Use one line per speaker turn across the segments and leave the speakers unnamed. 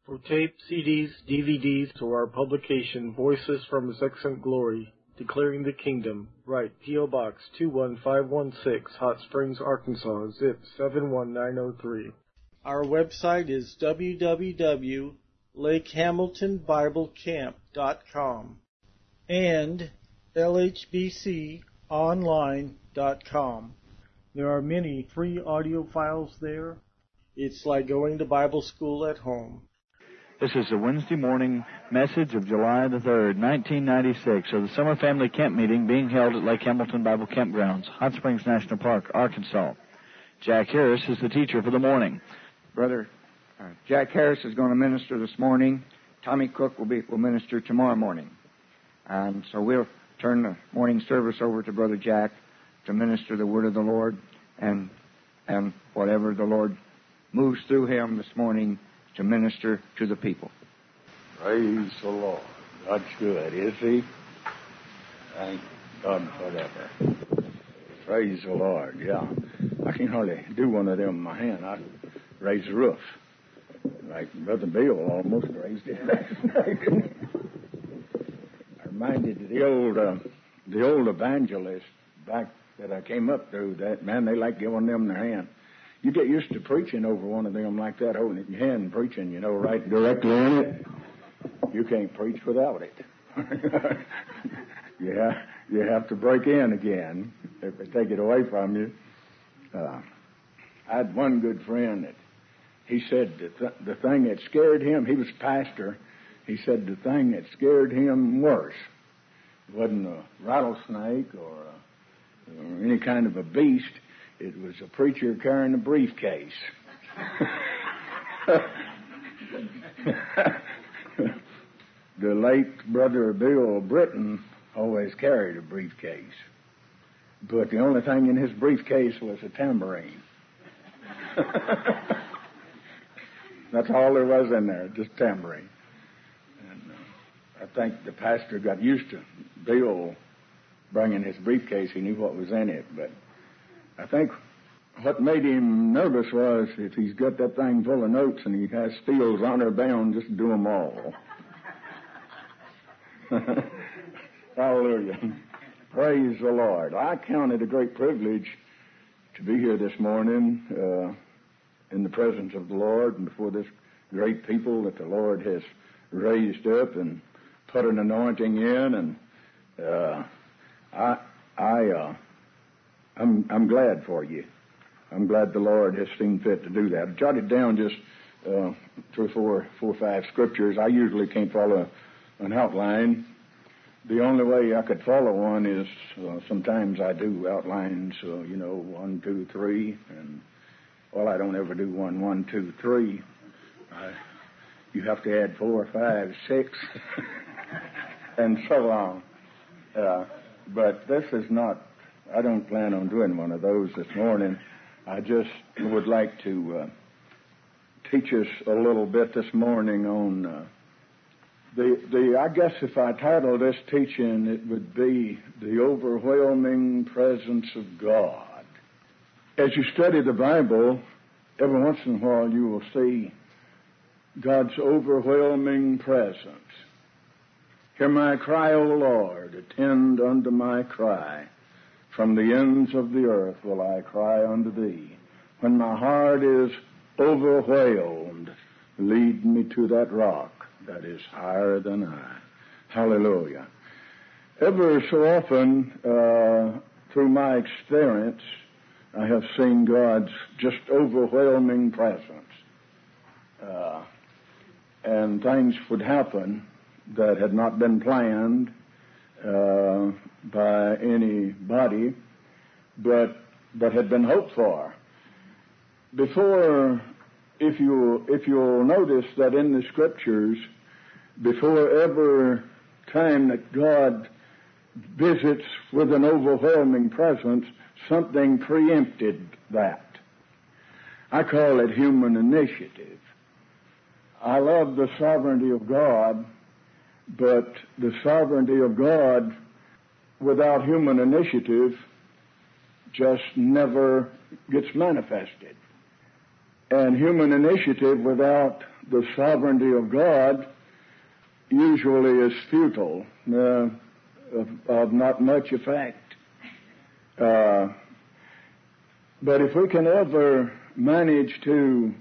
For tapes, CDs, DVDs, or our publication, Voices from His Excellent Glory, Declaring the Kingdom, write P.O. Box 21516, Hot Springs, Arkansas, zip 71903. Our website is www.lakehamiltonbiblecamp.com and lhbconline.com. There are many free audio files there. It's like going to Bible school at home.
This is the Wednesday morning message of July the 3rd, 1996, of the Summer Family Camp Meeting being held at Lake Hamilton Bible Campgrounds, Hot Springs National Park, Arkansas. Jack Harris is the teacher for the morning.
Brother Jack Harris is going to minister this morning. Tommy Cook will minister tomorrow morning. And so we'll turn the morning service over to Brother Jack to minister the word of the Lord, and whatever the Lord moves through him this morning to minister to the people.
Praise the Lord. God's good, is He? Thank God for that. Praise the Lord, yeah. I can hardly do one of them in my hand. I raise the roof. Like Brother Bill almost raised it last night. I reminded of the old evangelist back that I came up through. That man, they like giving them their hand. You get used to preaching over one of them like that, holding it in your hand and preaching, right directly in it. You can't preach without it. You have to break in again if they take it away from you. I had one good friend that he said the thing that scared him, he was a pastor, he said the thing that scared him worse wasn't a rattlesnake or any kind of a beast. It was a preacher carrying a briefcase. The late Brother Bill Britton always carried a briefcase. But the only thing in his briefcase was a tambourine. That's all there was in there, just tambourine. And I think the pastor got used to Bill bringing his briefcase. He knew what was in it, but I think what made him nervous was if he's got that thing full of notes and he has steels honor bound, just do them all. Hallelujah. Praise the Lord. I count it a great privilege to be here this morning in the presence of the Lord and before this great people that the Lord has raised up and put an anointing in. And I'm glad for you. I'm glad the Lord has seen fit to do that. I jotted down just 3 or 5 scriptures. I usually can't follow an outline. The only way I could follow one is sometimes I do outlines, 1, 2, 3, and I don't ever do 1, 1, 2, 3. You have to add 4, 5, 6, and so on. But this is not. I don't plan on doing one of those this morning. I just would like to teach us a little bit this morning on I guess if I titled this teaching, it would be The Overwhelming Presence of God. As you study the Bible, every once in a while you will see God's overwhelming presence. Hear my cry, O Lord, attend unto my cry. From the ends of the earth will I cry unto thee. When my heart is overwhelmed, lead me to that rock that is higher than I. Hallelujah. Ever so often, through my experience, I have seen God's just overwhelming presence. And things would happen that had not been planned by anybody, but that had been hoped for. Before, if you'll notice that in the Scriptures, before every time that God visits with an overwhelming presence, something preempted that. I call it human initiative. I love the sovereignty of God, but the sovereignty of God without human initiative just never gets manifested. And human initiative without the sovereignty of God usually is futile, of not much effect. But if we can ever manage to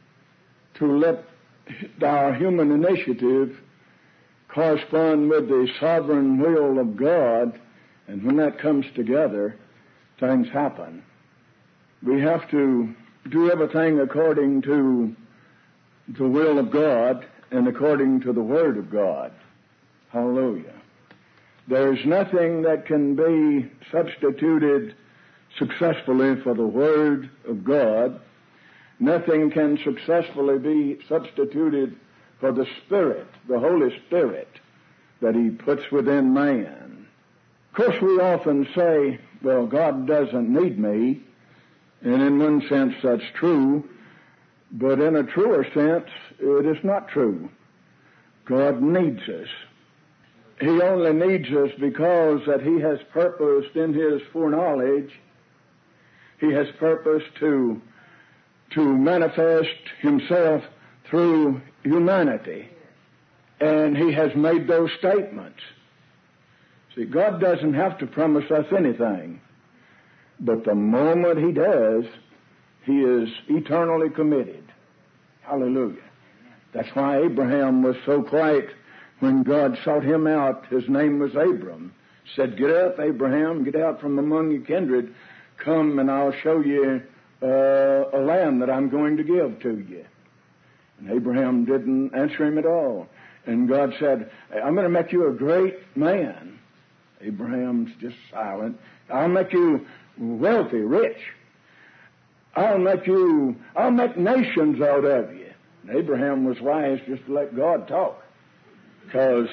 let our human initiative correspond with the sovereign will of God, and when that comes together, things happen. We have to do everything according to the will of God and according to the Word of God. Hallelujah. There's nothing that can be substituted successfully for the Word of God. Nothing can successfully be substituted for the Spirit, the Holy Spirit, that He puts within man. Of course, we often say, well, God doesn't need me, and in one sense that's true, but in a truer sense, it is not true. God needs us. He only needs us because that He has purposed in His foreknowledge, He has purposed to manifest Himself through humanity. And He has made those statements. See, God doesn't have to promise us anything. But the moment He does, He is eternally committed. Hallelujah. That's why Abraham was so quiet when God sought him out. His name was Abram. Said, "Get up, Abraham, get out from among your kindred. Come and I'll show you a land that I'm going to give to you." And Abraham didn't answer him at all. And God said, "I'm going to make you a great man." Abraham's just silent. "I'll make you wealthy, rich. I'll make nations out of you." And Abraham was wise just to let God talk. Because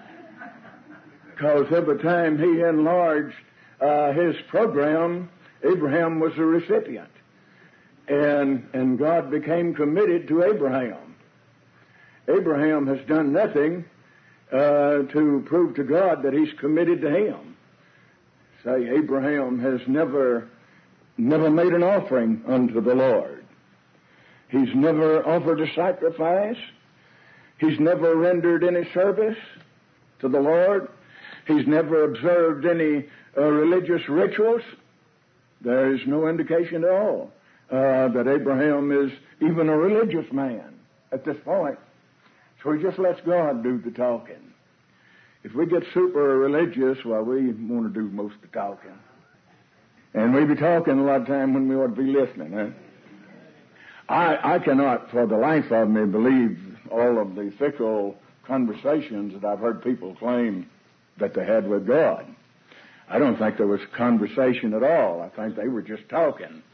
every time he enlarged his program, Abraham was the recipient. And God became committed to Abraham. Abraham has done nothing to prove to God that He's committed to him. Say, Abraham has never made an offering unto the Lord. He's never offered a sacrifice. He's never rendered any service to the Lord. He's never observed any religious rituals. There is no indication at all that Abraham is even a religious man at this point. So he just lets God do the talking. If we get super religious, well, we want to do most of the talking. And we be talking a lot of time when we ought to be listening. Huh? I cannot, for the life of me, believe all of the fickle conversations that I've heard people claim that they had with God. I don't think there was conversation at all. I think they were just talking.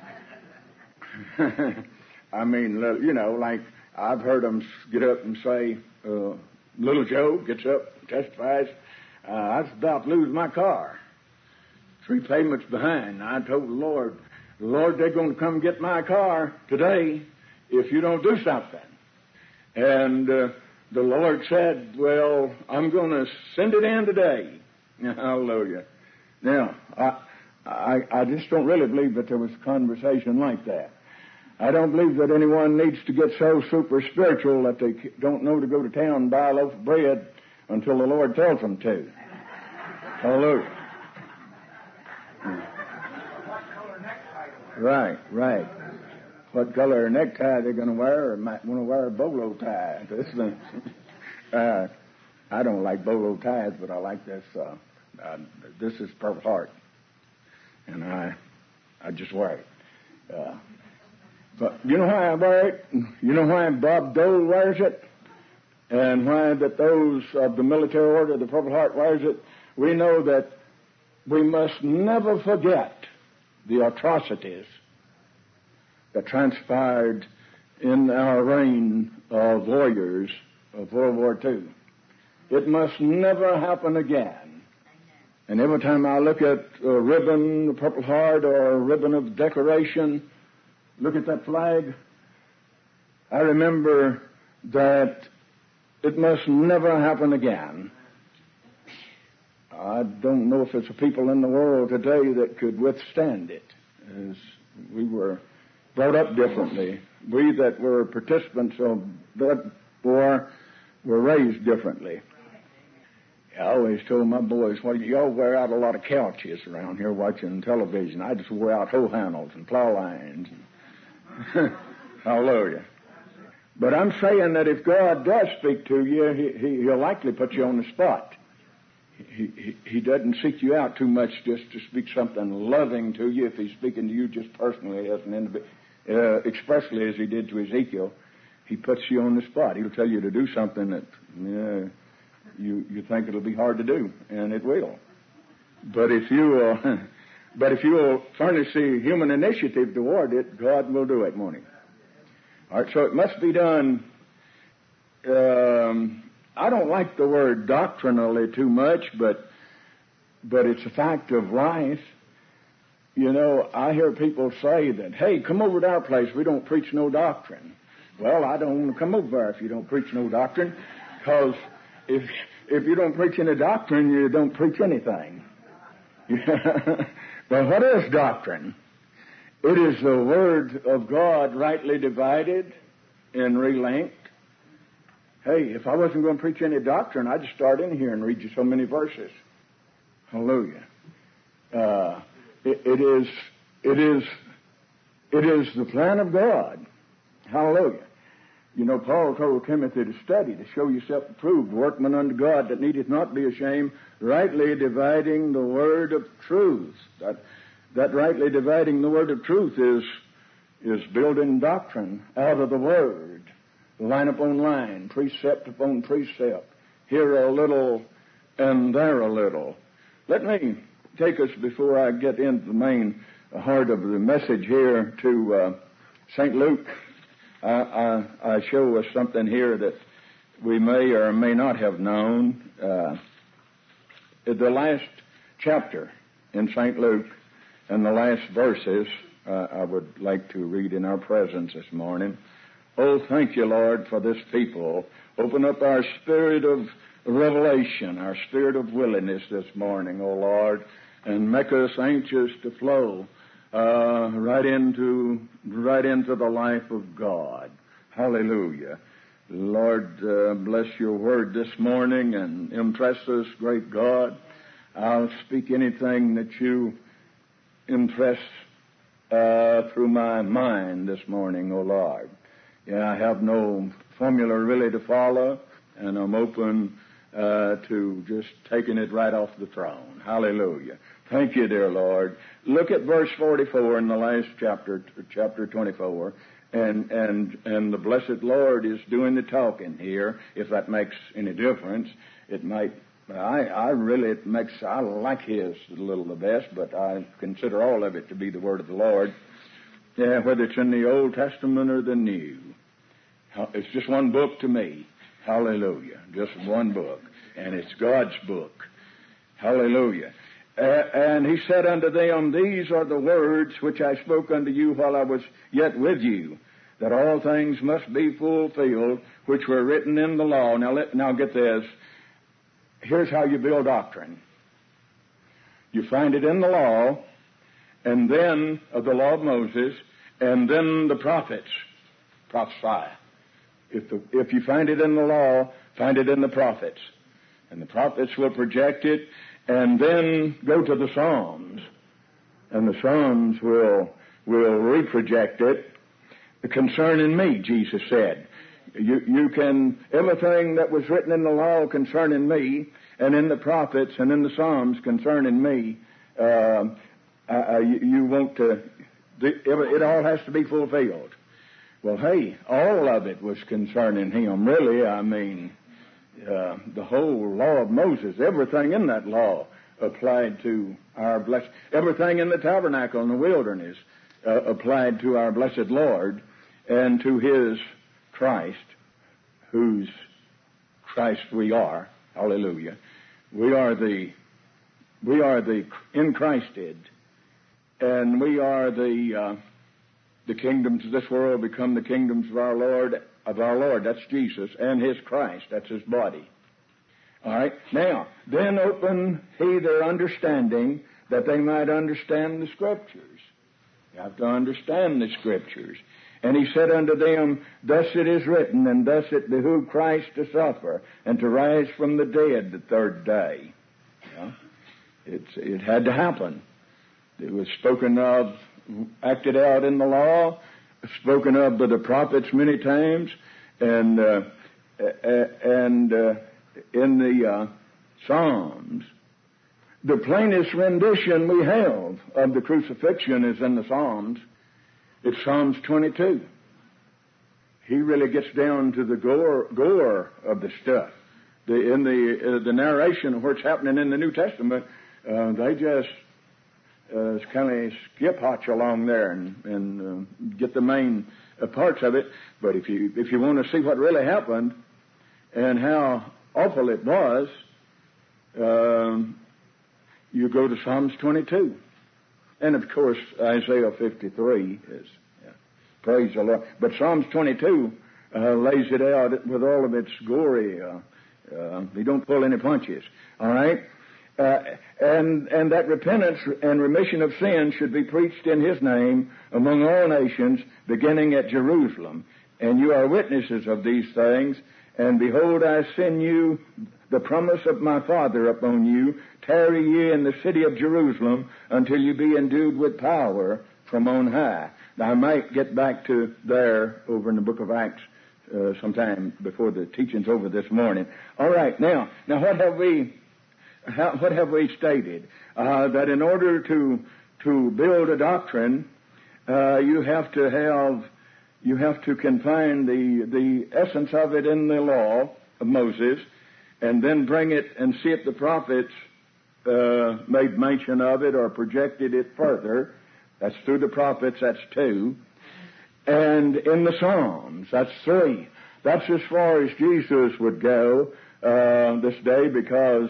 I mean, you know, like I've heard them get up and say, little Joe gets up and testifies, I was about to lose my car. 3 payments behind. I told the Lord, they're going to come get my car today if you don't do something. And the Lord said, well, I'm going to send it in today. Hallelujah. Now, I just don't really believe that there was a conversation like that. I don't believe that anyone needs to get so super spiritual that they don't know to go to town and buy a loaf of bread until the Lord tells them to. Hallelujah. Right. What color necktie they're going to wear, or might want to wear a bolo tie. I don't like bolo ties, but I like this. This is Purple Heart, and I just wear it. But you know why I wear it? You know why Bob Dole wears it? And why that those of the military order of the Purple Heart wears it? We know that we must never forget the atrocities that transpired in our reign of warriors of World War II. It must never happen again. And every time I look at a ribbon, the Purple Heart, or a ribbon of decoration, look at that flag, I remember that it must never happen again. I don't know if there's people in the world today that could withstand it, as we were brought up differently we that were participants of that war were raised differently. I always told my boys, well, y'all wear out a lot of couches around here watching television. I just wear out hoe handles and plow lines. Hallelujah. But I'm saying that if God does speak to you, he'll likely put you on the spot. He doesn't seek you out too much just to speak something loving to you if he's speaking to you just personally as an individual, expressly as he did to Ezekiel. He puts you on the spot. He'll tell you to do something that you think it'll be hard to do, and it will. But if you will furnish the human initiative toward it, God will do it, won't he? All right, so it must be done. I don't like the word doctrinally too much, but it's a fact of life. You know, I hear people say that, hey, come over to our place. We don't preach no doctrine. Well, I don't want to come over there if you don't preach no doctrine, because if you don't preach any doctrine, you don't preach anything. But what is doctrine? It is the Word of God rightly divided and relinked. Hey, if I wasn't going to preach any doctrine, I'd just start in here and read you so many verses. Hallelujah. It is the plan of God. Hallelujah. You know, Paul told Timothy to study, to show yourself approved, workman unto God that needeth not be ashamed, rightly dividing the word of truth. That rightly dividing the word of truth is building doctrine out of the word, line upon line, precept upon precept, here a little and there a little. Let me take us, before I get into the main heart of the message here, to St. Luke. I show us something here that we may or may not have known. The last chapter in St. Luke and the last verses I would like to read in our presence this morning. Oh, thank you, Lord, for this people. Open up our spirit of revelation, our spirit of willingness this morning, oh Lord, and make us anxious to flow right into the life of God. Hallelujah. Lord, bless your word this morning and impress us, great God. I'll speak anything that you impress through my mind this morning, O Lord. Yeah, I have no formula really to follow, and I'm open to just taking it right off the throne. Hallelujah. Thank you, dear Lord. Look at verse 44 in the last chapter 24, and the blessed Lord is doing the talking here. If that makes any difference, it might. I like his a little the best, but I consider all of it to be the word of the Lord. Yeah, whether it's in the Old Testament or the New. It's just one book to me. Hallelujah. Just one book. And it's God's book. Hallelujah. And he said unto them, these are the words which I spoke unto you while I was yet with you, that all things must be fulfilled, which were written in the law. Now get this. Here's how you build doctrine. You find it in the law, and then of the law of Moses, and then the prophets prophesy. If you find it in the law, find it in the prophets. And the prophets will project it, and then go to the Psalms. And the Psalms will reproject it concerning me, Jesus said. You can, everything that was written in the law concerning me, and in the prophets and in the Psalms concerning me, you want to, it all has to be fulfilled. Well, hey, all of it was concerning him, really. I mean, the whole law of Moses, everything in that law applied to our blessed, everything in the tabernacle in the wilderness applied to our blessed Lord and to his Christ, whose Christ we are. Hallelujah. We are the in Christed, and we are the kingdoms of this world become the kingdoms of our Lord. That's Jesus, and his Christ. That's his body. All right. Now, then open he their understanding, that they might understand the Scriptures. You have to understand the Scriptures. And he said unto them, Thus it is written, and thus it behooved Christ to suffer, and to rise from the dead the third day. Yeah. It had to happen. It was spoken of, acted out in the law, spoken of by the prophets many times, and in the Psalms. The plainest rendition we have of the crucifixion is in the Psalms. It's Psalms 22. He really gets down to the gore of the stuff. In the narration of what's happening in the New Testament, they just kind of skip hotch along there and get the main parts of it. But if you want to see what really happened and how awful it was, you go to Psalms 22. And of course, Isaiah 53 is, praise the Lord. But Psalms 22 lays it out with all of its glory. They don't pull any punches. All right? And that repentance and remission of sin should be preached in His name among all nations, beginning at Jerusalem. And you are witnesses of these things. And behold, I send you the promise of my Father upon you. Tarry ye in the city of Jerusalem until you be endued with power from on high. Now, I might get back to there over in the book of Acts sometime before the teaching's over this morning. All right, now what have we stated? That in order to build a doctrine, you have to confine the essence of it in the law of Moses, and then bring it and see if the prophets made mention of it or projected it further. That's through the prophets, that's 2. And in the Psalms, that's 3. That's as far as Jesus would go this day, because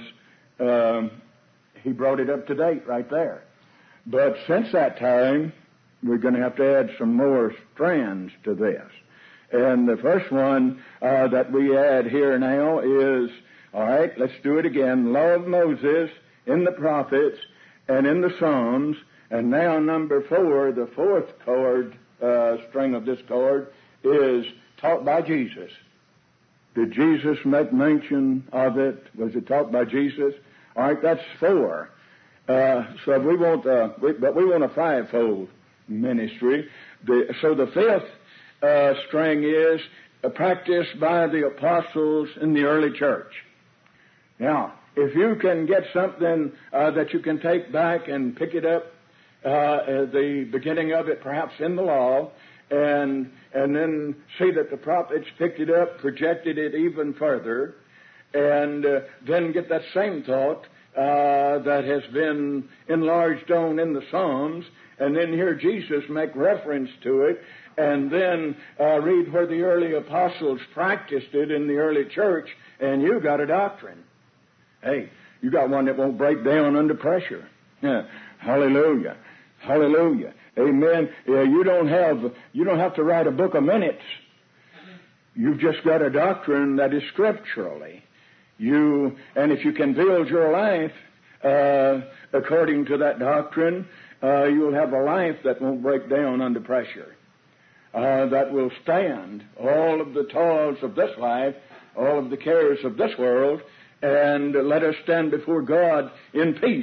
he brought it up to date right there. But since that time, we're going to have to add some more strands to this. And the first one that we add here now is, all right, let's do it again. Law of Moses in the prophets and in the Psalms. And now number 4, the fourth chord, string of this chord, is taught by Jesus. Did Jesus make mention of it? Was it taught by Jesus? All right, that's 4. So we want a 5-fold ministry. So the 5th string is practiced by the apostles in the early church. Now, if you can get something that you can take back and pick it up, the beginning of it perhaps in the law, and then see that the prophets picked it up, projected it even further, and then get that same thought that has been enlarged on in the Psalms, and then hear Jesus make reference to it, and then read where the early apostles practiced it in the early church, and you got a doctrine. Hey, you got one that won't break down under pressure. Yeah. Hallelujah. Hallelujah. Amen. Yeah, you don't have to write a book of minutes. You've just got a doctrine that is scripturally. And if you can build your life according to that doctrine, you'll have a life that won't break down under pressure. That will stand all of the toils of this life, all of the cares of this world, and let us stand before God in peace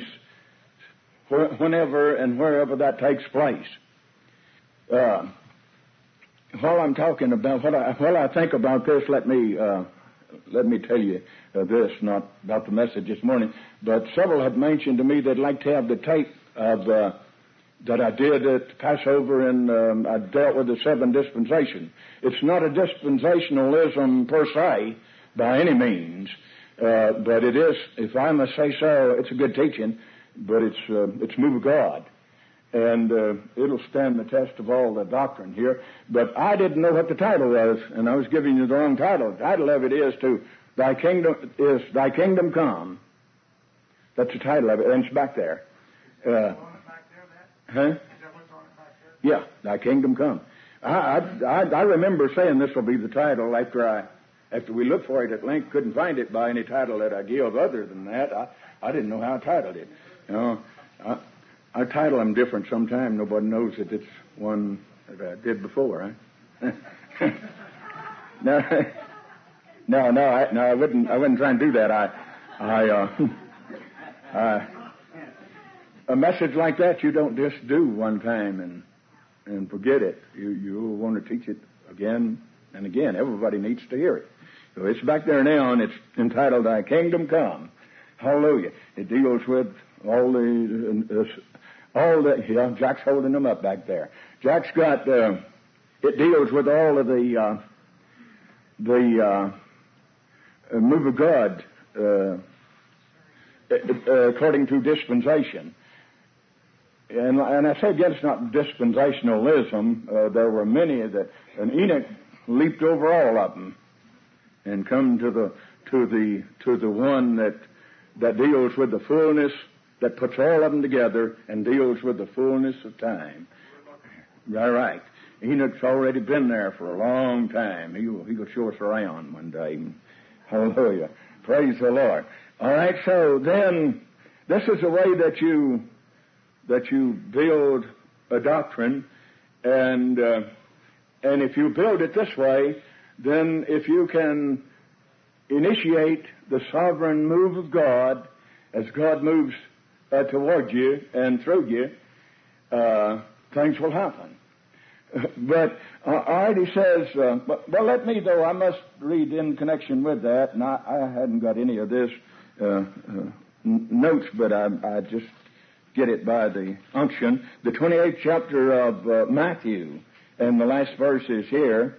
whenever and wherever that takes place. While I'm talking about, while I think about this, let me tell you this, not about the message this morning, but several have mentioned to me they'd like to have the tape of that I did at Passover, and I dealt with the 7 dispensation. It's not a dispensationalism per se, by any means, but it is, if I must say so, it's a good teaching, but it's move of God. And it'll stand the test of all the doctrine here. But I didn't know what the title was, and I was giving you the wrong title. The title of it is Thy Kingdom Come. That's the title of it, and it's back there. Huh? Yeah, Thy Kingdom Come. I remember saying this will be the title after we looked for it at length, couldn't find it by any title that I give other than that. I didn't know how I titled it. You know, I title them different sometimes. Nobody knows that it's one that I did before. I wouldn't try and do that. A message like that you don't just do one time and forget it. You want to teach it again and again. Everybody needs to hear it. So it's back there now, and it's entitled "Thy Kingdom Come." Hallelujah! It deals with all the. Yeah, Jack's holding them up back there. Jack's got. It deals with all of the move of God according to dispensation. And I say against not dispensationalism. There were many and Enoch leaped over all of them and come to the one that deals with the fullness, that puts all of them together and deals with the fullness of time. Right. Enoch's already been there for a long time. He'll show us around one day. Hallelujah. Praise the Lord. All right, so then this is the way that you build a doctrine, and if you build it this way, then if you can initiate the sovereign move of God as God moves toward you and through you, things will happen. But already says, well, let me, though, I must read in connection with that, and I hadn't got any of this notes, but I just get it by the unction. The 28th chapter of Matthew, and the last verse is here.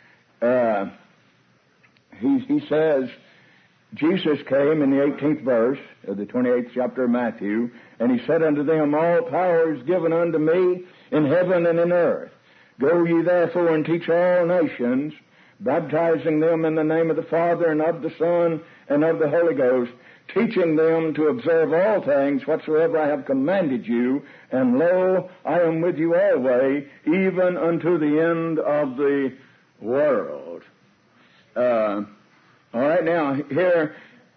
He says, Jesus came in the 18th verse of the 28th chapter of Matthew, and he said unto them, All power is given unto me in heaven and in earth. Go ye therefore and teach all nations, baptizing them in the name of the Father and of the Son and of the Holy Ghost, teaching them to observe all things whatsoever I have commanded you, and lo, I am with you always, even unto the end of the world. All right, now here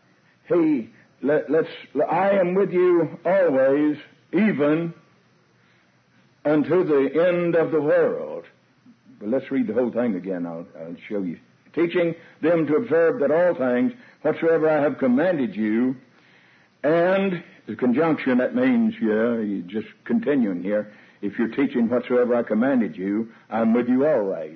I am with you always, even unto the end of the world. But let's read the whole thing again. I'll show you. Teaching them to observe that all things whatsoever I have commanded you, and the conjunction, that means, you're just continuing here. If you're teaching whatsoever I commanded you, I'm with you always.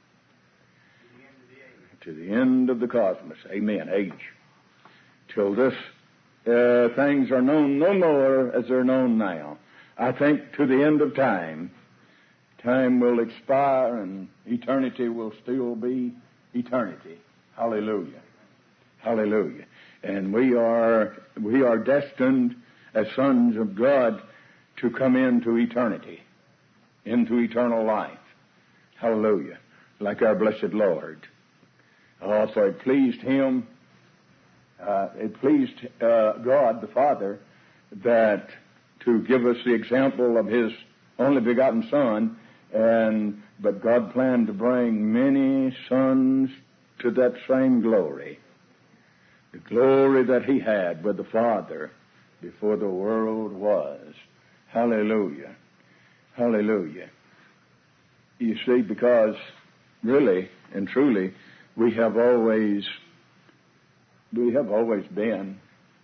To the end of the cosmos. Amen. Age. Till this things are known no more as they're known now. I think to the end of time. Time will expire and eternity will still be eternity. Hallelujah. Hallelujah. And we are destined as sons of God to come into eternity, into eternal life. Hallelujah. Like our blessed Lord. Also, it pleased Him, it pleased God the Father that to give us the example of His only begotten Son, but God planned to bring many sons to that same glory. The glory that He had with the Father before the world was. Hallelujah. Hallelujah. You see, because really and truly, we have always been.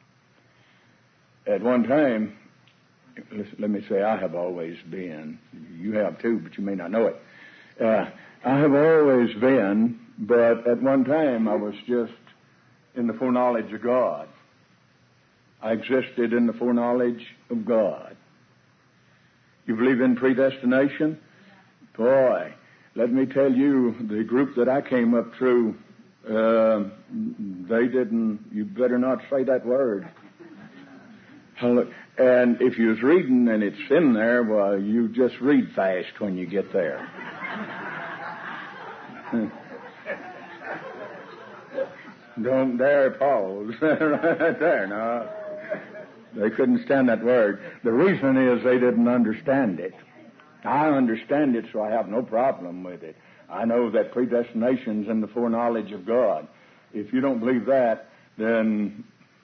At one time, let me say, I have always been. You have too, but you may not know it. I have always been, but at one time I was just in the foreknowledge of God. I existed in the foreknowledge of God. You believe in predestination? Boy, let me tell you, the group that I came up through, they didn't, you better not say that word. And if you was reading and it's in there, well, you just read fast when you get there. Don't dare pause. Right there, no. They couldn't stand that word. The reason is they didn't understand it. I understand it, so I have no problem with it. I know that predestination's in the foreknowledge of God. If you don't believe that, then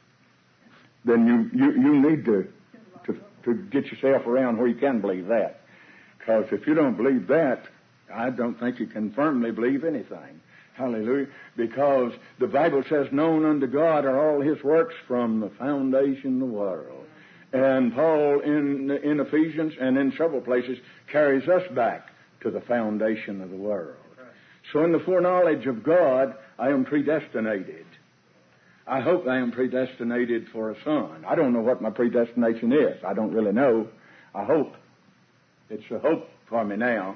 you need to get yourself around where you can believe that. Because if you don't believe that, I don't think you can firmly believe anything. Hallelujah. Because the Bible says, known unto God are all his works from the foundation of the world. And Paul in Ephesians and in several places carries us back to the foundation of the world. So in the foreknowledge of God, I am predestinated. I hope I am predestinated for a son. I don't know what my predestination is. I don't really know. I hope. It's a hope for me now.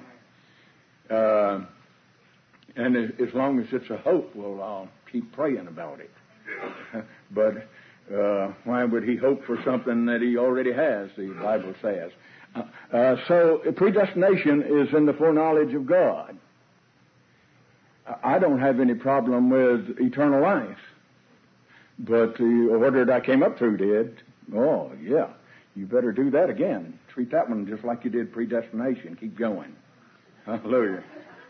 And as long as it's a hope, well, I'll keep praying about it. But why would he hope for something that he already has, the Bible says. So predestination is in the foreknowledge of God. I don't have any problem with eternal life. But the order that I came up through did. Oh, yeah. You better do that again. Treat that one just like you did predestination. Keep going. Hallelujah.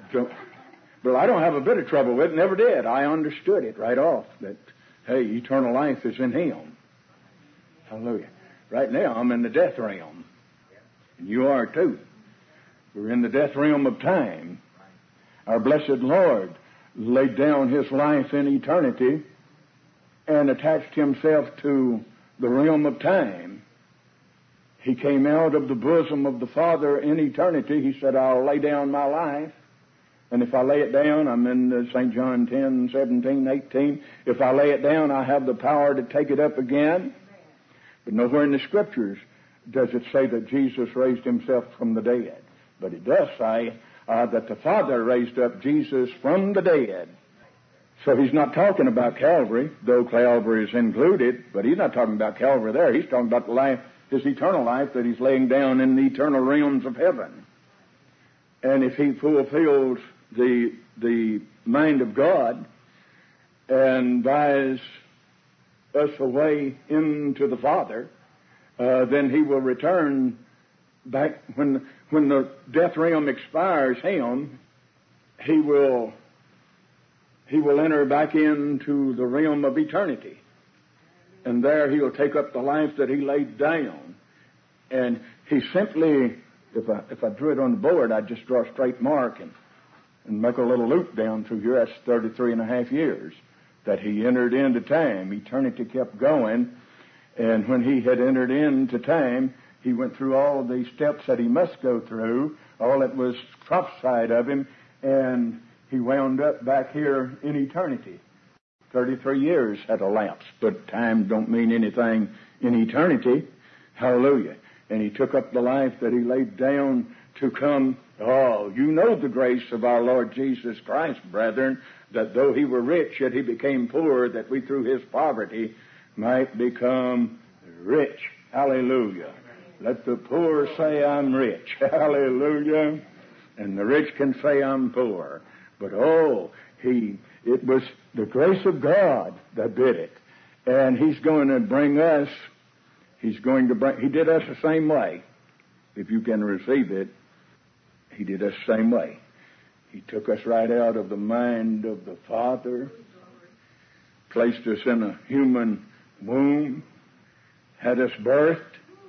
But I don't have a bit of trouble with it. Never did. I understood it right off that, hey, eternal life is in him. Hallelujah. Right now, I'm in the death realm. And you are too. We're in the death realm of time. Our blessed Lord laid down his life in eternity and attached himself to the realm of time. He came out of the bosom of the Father in eternity. He said, I'll lay down my life. And if I lay it down, I'm in St. John 10, 17, 18. If I lay it down, I have the power to take it up again. But nowhere in the Scriptures does it say that Jesus raised himself from the dead. But it does say that the Father raised up Jesus from the dead. So he's not talking about Calvary, though Calvary is included, but he's not talking about Calvary there. He's talking about the life, his eternal life that he's laying down in the eternal realms of heaven. And if he fulfills the mind of God and buys us away into the Father, then he will return back when the death realm expires him. He will enter back into the realm of eternity. And there he'll take up the life that he laid down. And he simply, if I drew it on the board, I'd just draw a straight mark and make a little loop down through here. That's 33 and a half years that he entered into time. Eternity kept going. And when he had entered into time, he went through all of these steps that he must go through, all that was prophesied of him, and he wound up back here in eternity. 33 years had elapsed, but time don't mean anything in eternity. Hallelujah. And he took up the life that he laid down to come. Oh, you know the grace of our Lord Jesus Christ, brethren, that though he were rich, yet he became poor, that we through his poverty might become rich. Hallelujah. Let the poor say, I'm rich. Hallelujah. And the rich can say, I'm poor. But it was the grace of God that did it. And he's going to bring us, he did us the same way. If you can receive it, he did us the same way. He took us right out of the mind of the Father, placed us in a human womb, had us birthed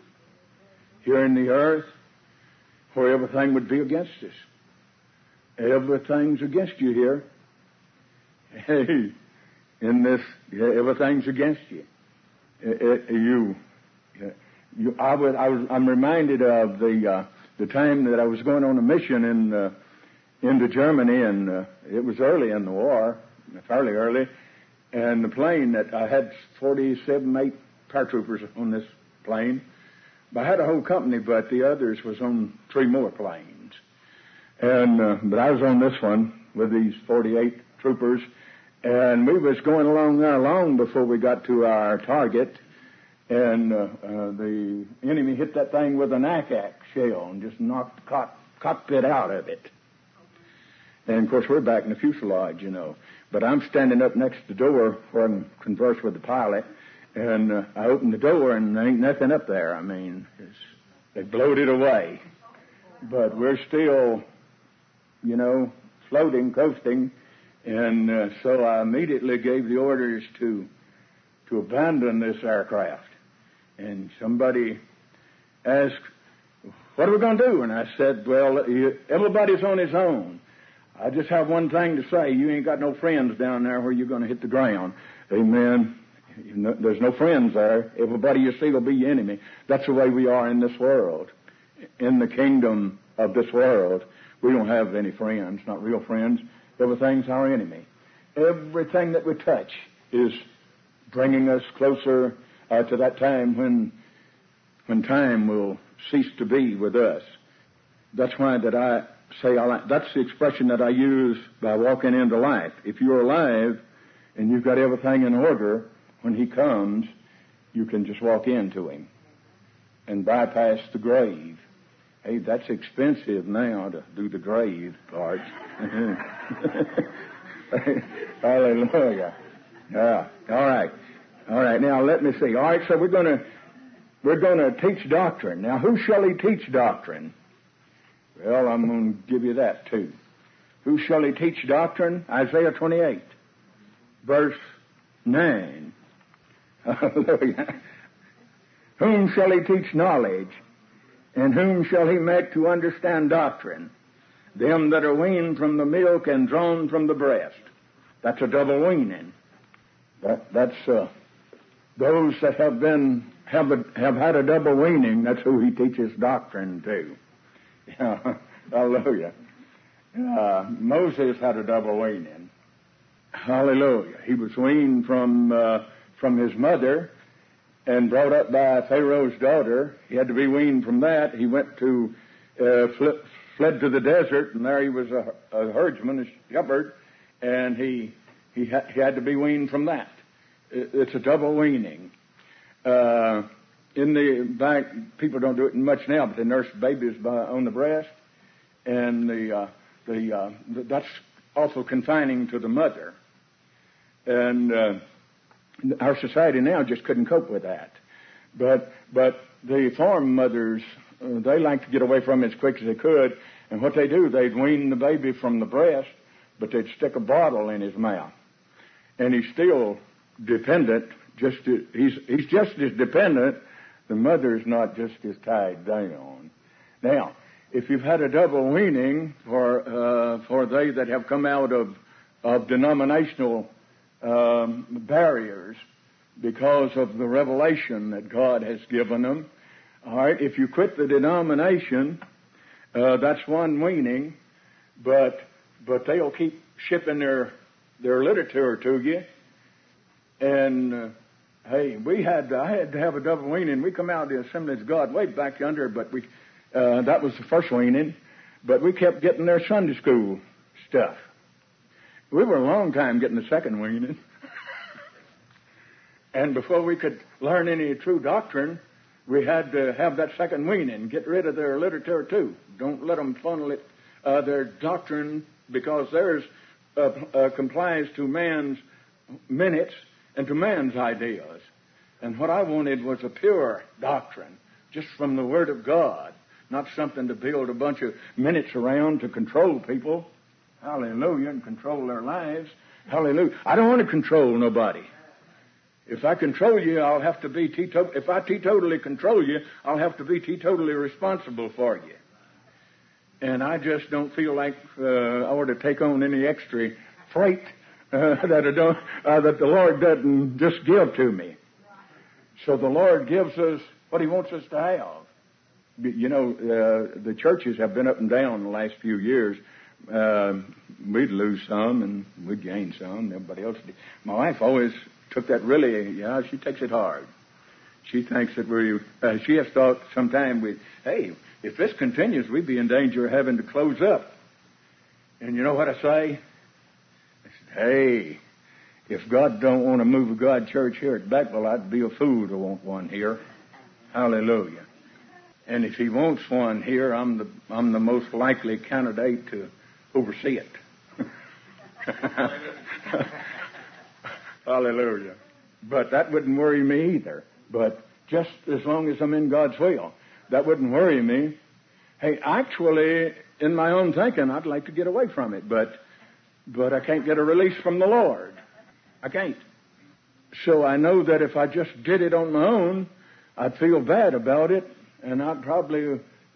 here in the earth, where everything would be against us. Everything's against you here. Hey, everything's against you. I'm reminded of the time that I was going on a mission into Germany, and it was early in the war, fairly early, and the plane that I had 8 paratroopers on this plane. I had a whole company, but the others was on 3 more planes. And but I was on this one with these 48 troopers, and we was going along there long before we got to our target, and the enemy hit that thing with an ACAC shell and just knocked the cockpit out of it. And of course we're back in the fuselage, you know. But I'm standing up next to the door where I can converse with the pilot, and I opened the door and there ain't nothing up there. I mean, they blowed it away. But we're still, you know, floating, coasting, and so I immediately gave the orders to abandon this aircraft. And somebody asked, what are we going to do? And I said, well, everybody's on his own. I just have one thing to say. You ain't got no friends down there where you're going to hit the ground. Amen. There's no friends there. Everybody you see will be your enemy. That's the way we are in this world. In the kingdom of this world, we don't have any friends, not real friends. Everything's our enemy. Everything that we touch is bringing us closer to that time when time will cease to be with us. That's why that I say that's the expression that I use by walking into life. If you're alive and you've got everything in order, when he comes, you can just walk into him and bypass the grave. Hey, that's expensive now to do the grave part. Hallelujah. Yeah. All right. Now let me see. All right. So we're going to teach doctrine. Now, who shall he teach doctrine? Well, I'm going to give you that too. Who shall he teach doctrine? Isaiah 28, verse 9. Hallelujah. Whom shall he teach knowledge? And whom shall he make to understand doctrine? Them that are weaned from the milk and drawn from the breast. That's a double weaning. That's those that have had a double weaning. That's who he teaches doctrine to. Yeah, hallelujah. Moses had a double weaning. Hallelujah. He was weaned from his mother and brought up by Pharaoh's daughter. He had to be weaned from that. He went to fled to the desert, and there he was a herdsman, a shepherd, and he had to be weaned from that. It's a double weaning. In the back, people don't do it much now, but they nurse babies on the breast, and that's also confining to the mother. And our society now just couldn't cope with that. But the farm mothers, they like to get away from it as quick as they could, and what they do, they'd wean the baby from the breast, but they'd stick a bottle in his mouth, and he's still dependent. He's just as dependent. The mother's not just as tied down. Now, if you've had a double weaning for they that have come out of denominational barriers because of the revelation that God has given them, all right, if you quit the denomination, that's one weaning, but they'll keep shipping their literature to you. And hey, I had to have a double weaning. We come out of the Assemblies of God way back yonder, but that was the first weaning. But we kept getting their Sunday school stuff. We were a long time getting the second weaning. And before we could learn any true doctrine, we had to have that second weaning, get rid of their literature too. Don't let them funnel it, their doctrine, because theirs complies to man's minutes and to man's ideas. And what I wanted was a pure doctrine, just from the Word of God, not something to build a bunch of minutes around to control people. Hallelujah, and control their lives. Hallelujah. I don't want to control nobody. If I control you, I'll have to be if I teetotally control you, I'll have to be teetotally responsible for you. And I just don't feel like I ought to take on any extra freight that the Lord doesn't just give to me. So the Lord gives us what He wants us to have. You know, the churches have been up and down the last few years. We'd lose some and we'd gain some. Everybody else did. My wife always took that really, she takes it hard. She thinks that she has thought sometime hey, if this continues, we'd be in danger of having to close up. And you know what I say? I said, hey, if God don't want to move a God church here at Beckville, I'd be a fool to want one here. Hallelujah. And if He wants one here, I'm the most likely candidate to oversee it. Hallelujah. But that wouldn't worry me either. But just as long as I'm in God's will, that wouldn't worry me. Hey, actually, in my own thinking, I'd like to get away from it, but I can't get a release from the Lord. I can't. So I know that if I just did it on my own, I'd feel bad about it, and I'd probably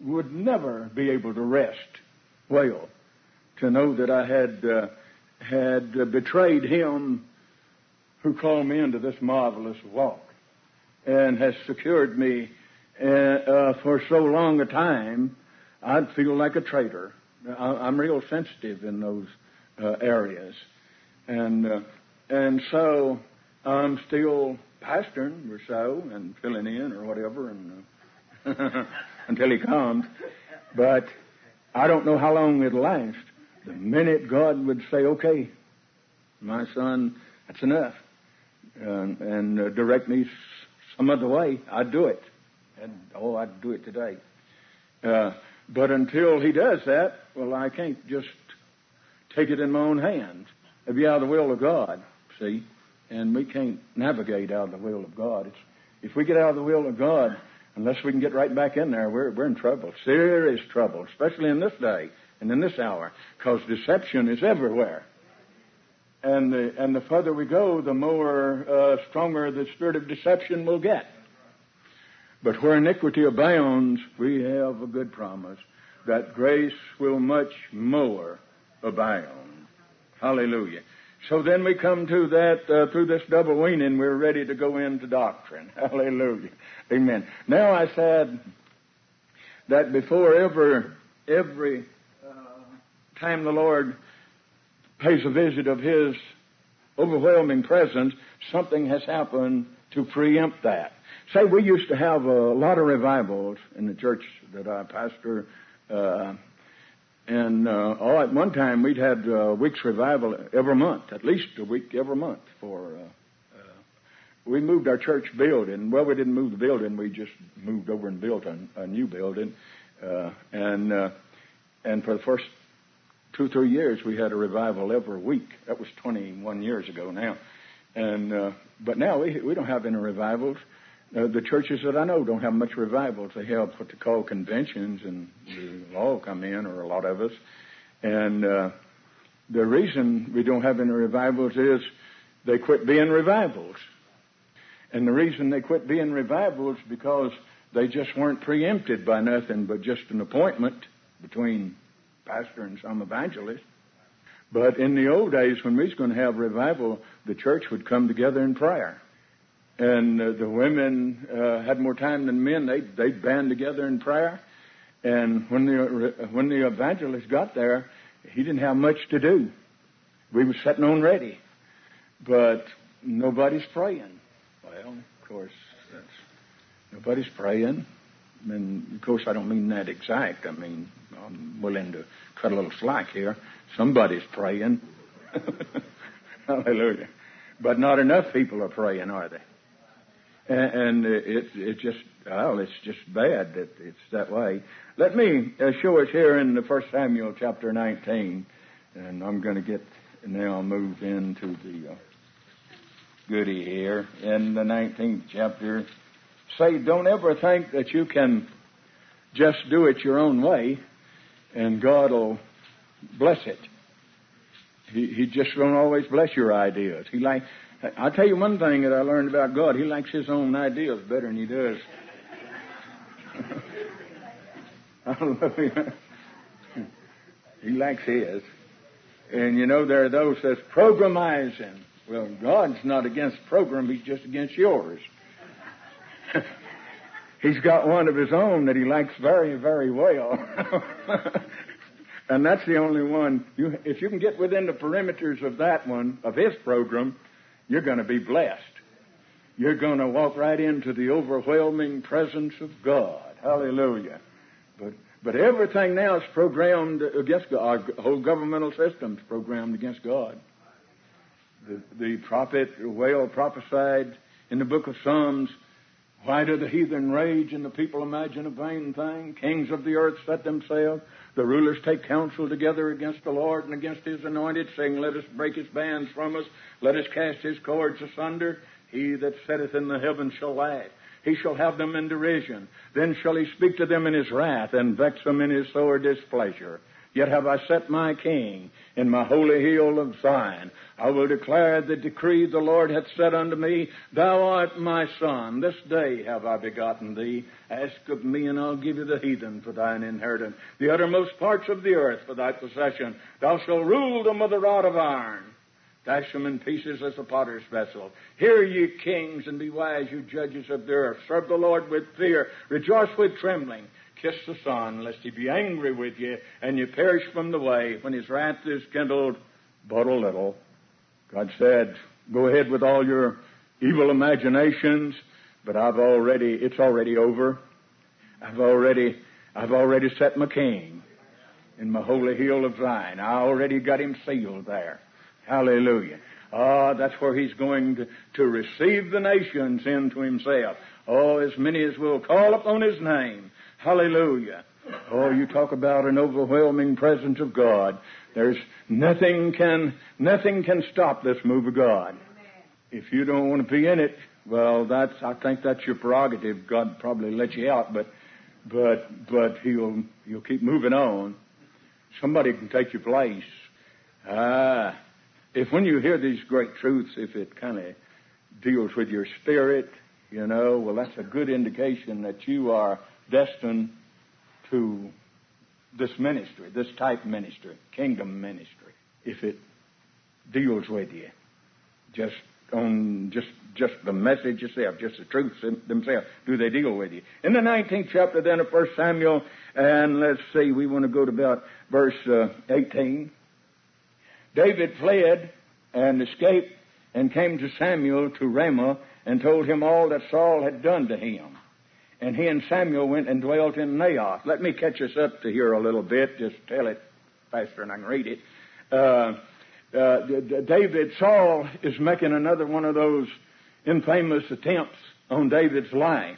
would never be able to rest well, to know that I had betrayed Him who called me into this marvelous walk and has secured me for so long a time. I'd feel like a traitor. I'm real sensitive in those areas, and so I'm still pastoring or so and filling in or whatever, and until He comes. But I don't know how long it'll last. The minute God would say, "Okay, my son, that's enough," and direct me some other way, I'd do it. I'd do it today. But until He does that, well, I can't just take it in my own hands. It'd be out of the will of God, see? And we can't navigate out of the will of God. If we get out of the will of God, unless we can get right back in there, we're in trouble. Serious trouble, especially in this day and in this hour, because deception is everywhere. And the further we go, the more stronger the spirit of deception will get. But where iniquity abounds, we have a good promise that grace will much more abound. Hallelujah. So then we come to that, through this double weaning, we're ready to go into doctrine. Hallelujah. Amen. Now I said that before every time the Lord pays a visit of His overwhelming presence, something has happened to preempt that. Say, we used to have a lot of revivals in the church that I pastor, and at one time we'd had a week's revival every month, at least a week every month. We moved our church building. Well, we didn't move the building; we just moved over and built a new building, and for the first 2-3 years we had a revival every week. That was 21 years ago now, but now we don't have any revivals. The churches that I know don't have much revivals. They have what they call conventions, and we'll all come in, or a lot of us. And the reason we don't have any revivals is they quit being revivals. And the reason they quit being revivals is because they just weren't preempted by nothing but just an appointment between pastor and some evangelist. But in the old days, when we was going to have revival, the church would come together in prayer. And the women had more time than men. They'd band together in prayer. And when the evangelist got there, he didn't have much to do. We were sitting on ready. But nobody's praying. Well, of course, nobody's praying. And, of course, I don't mean that exact. I mean, I'm willing to cut a little slack here. Somebody's praying. Hallelujah. But not enough people are praying, are they? And it's just bad that it's that way. Let me show us here in the 1 Samuel chapter 19, and I'm going to now move into the goody here in the 19th chapter. Say, don't ever think that you can just do it your own way, and God will bless it. He just won't always bless your ideas. I'll tell you one thing that I learned about God. He likes His own ideas better than He does. Hallelujah. He likes His. And you know, there are those that's programizing. Well, God's not against program. He's just against yours. He's got one of His own that He likes very, very well. And that's the only one. If you can get within the perimeters of that one, of His program, you're going to be blessed. You're going to walk right into the overwhelming presence of God. Hallelujah. But everything now is programmed against God. Our whole governmental system is programmed against God. The prophet well prophesied in the book of Psalms, why do the heathen rage and the people imagine a vain thing? Kings of the earth set themselves. The rulers take counsel together against the Lord and against His anointed, saying, let us break His bands from us. Let us cast His cords asunder. He that sitteth in the heavens shall laugh. He shall have them in derision. Then shall He speak to them in His wrath and vex them in His sore displeasure. Yet have I set my king in my holy hill of Zion. I will declare the decree the Lord hath said unto me, Thou art my son. This day have I begotten thee. Ask of me, and I'll give you the heathen for thine inheritance, the uttermost parts of the earth for thy possession. Thou shalt rule them with a rod of iron, dash them in pieces as a potter's vessel. Hear ye kings, and be wise, you judges of the earth. Serve the Lord with fear. Rejoice with trembling. Kiss the Son, lest he be angry with you, and you perish from the way when his wrath is kindled but a little. God said, go ahead with all your evil imaginations, but it's already over. I've already set my king in my holy hill of Zion. I already got him sealed there. Hallelujah. That's where he's going to receive the nations into himself. As many as will call upon his name. Hallelujah. You talk about an overwhelming presence of God. There's nothing can stop this move of God. If you don't want to be in it, well, I think that's your prerogative. God probably let you out, but he'll keep moving on. Somebody can take your place. If when you hear these great truths, if it kind of deals with your spirit, well, that's a good indication that you are destined to this ministry, this type ministry, kingdom ministry. If it deals with you, just the message itself, just the truths themselves, do they deal with you? In the 19th chapter then of 1 Samuel, and let's see, we want to go to about verse 18. David fled and escaped and came to Samuel to Ramah and told him all that Saul had done to him. And he and Samuel went and dwelt in Naioth. Let me catch us up to here a little bit. Just tell it faster than I can read it. Saul is making another one of those infamous attempts on David's life.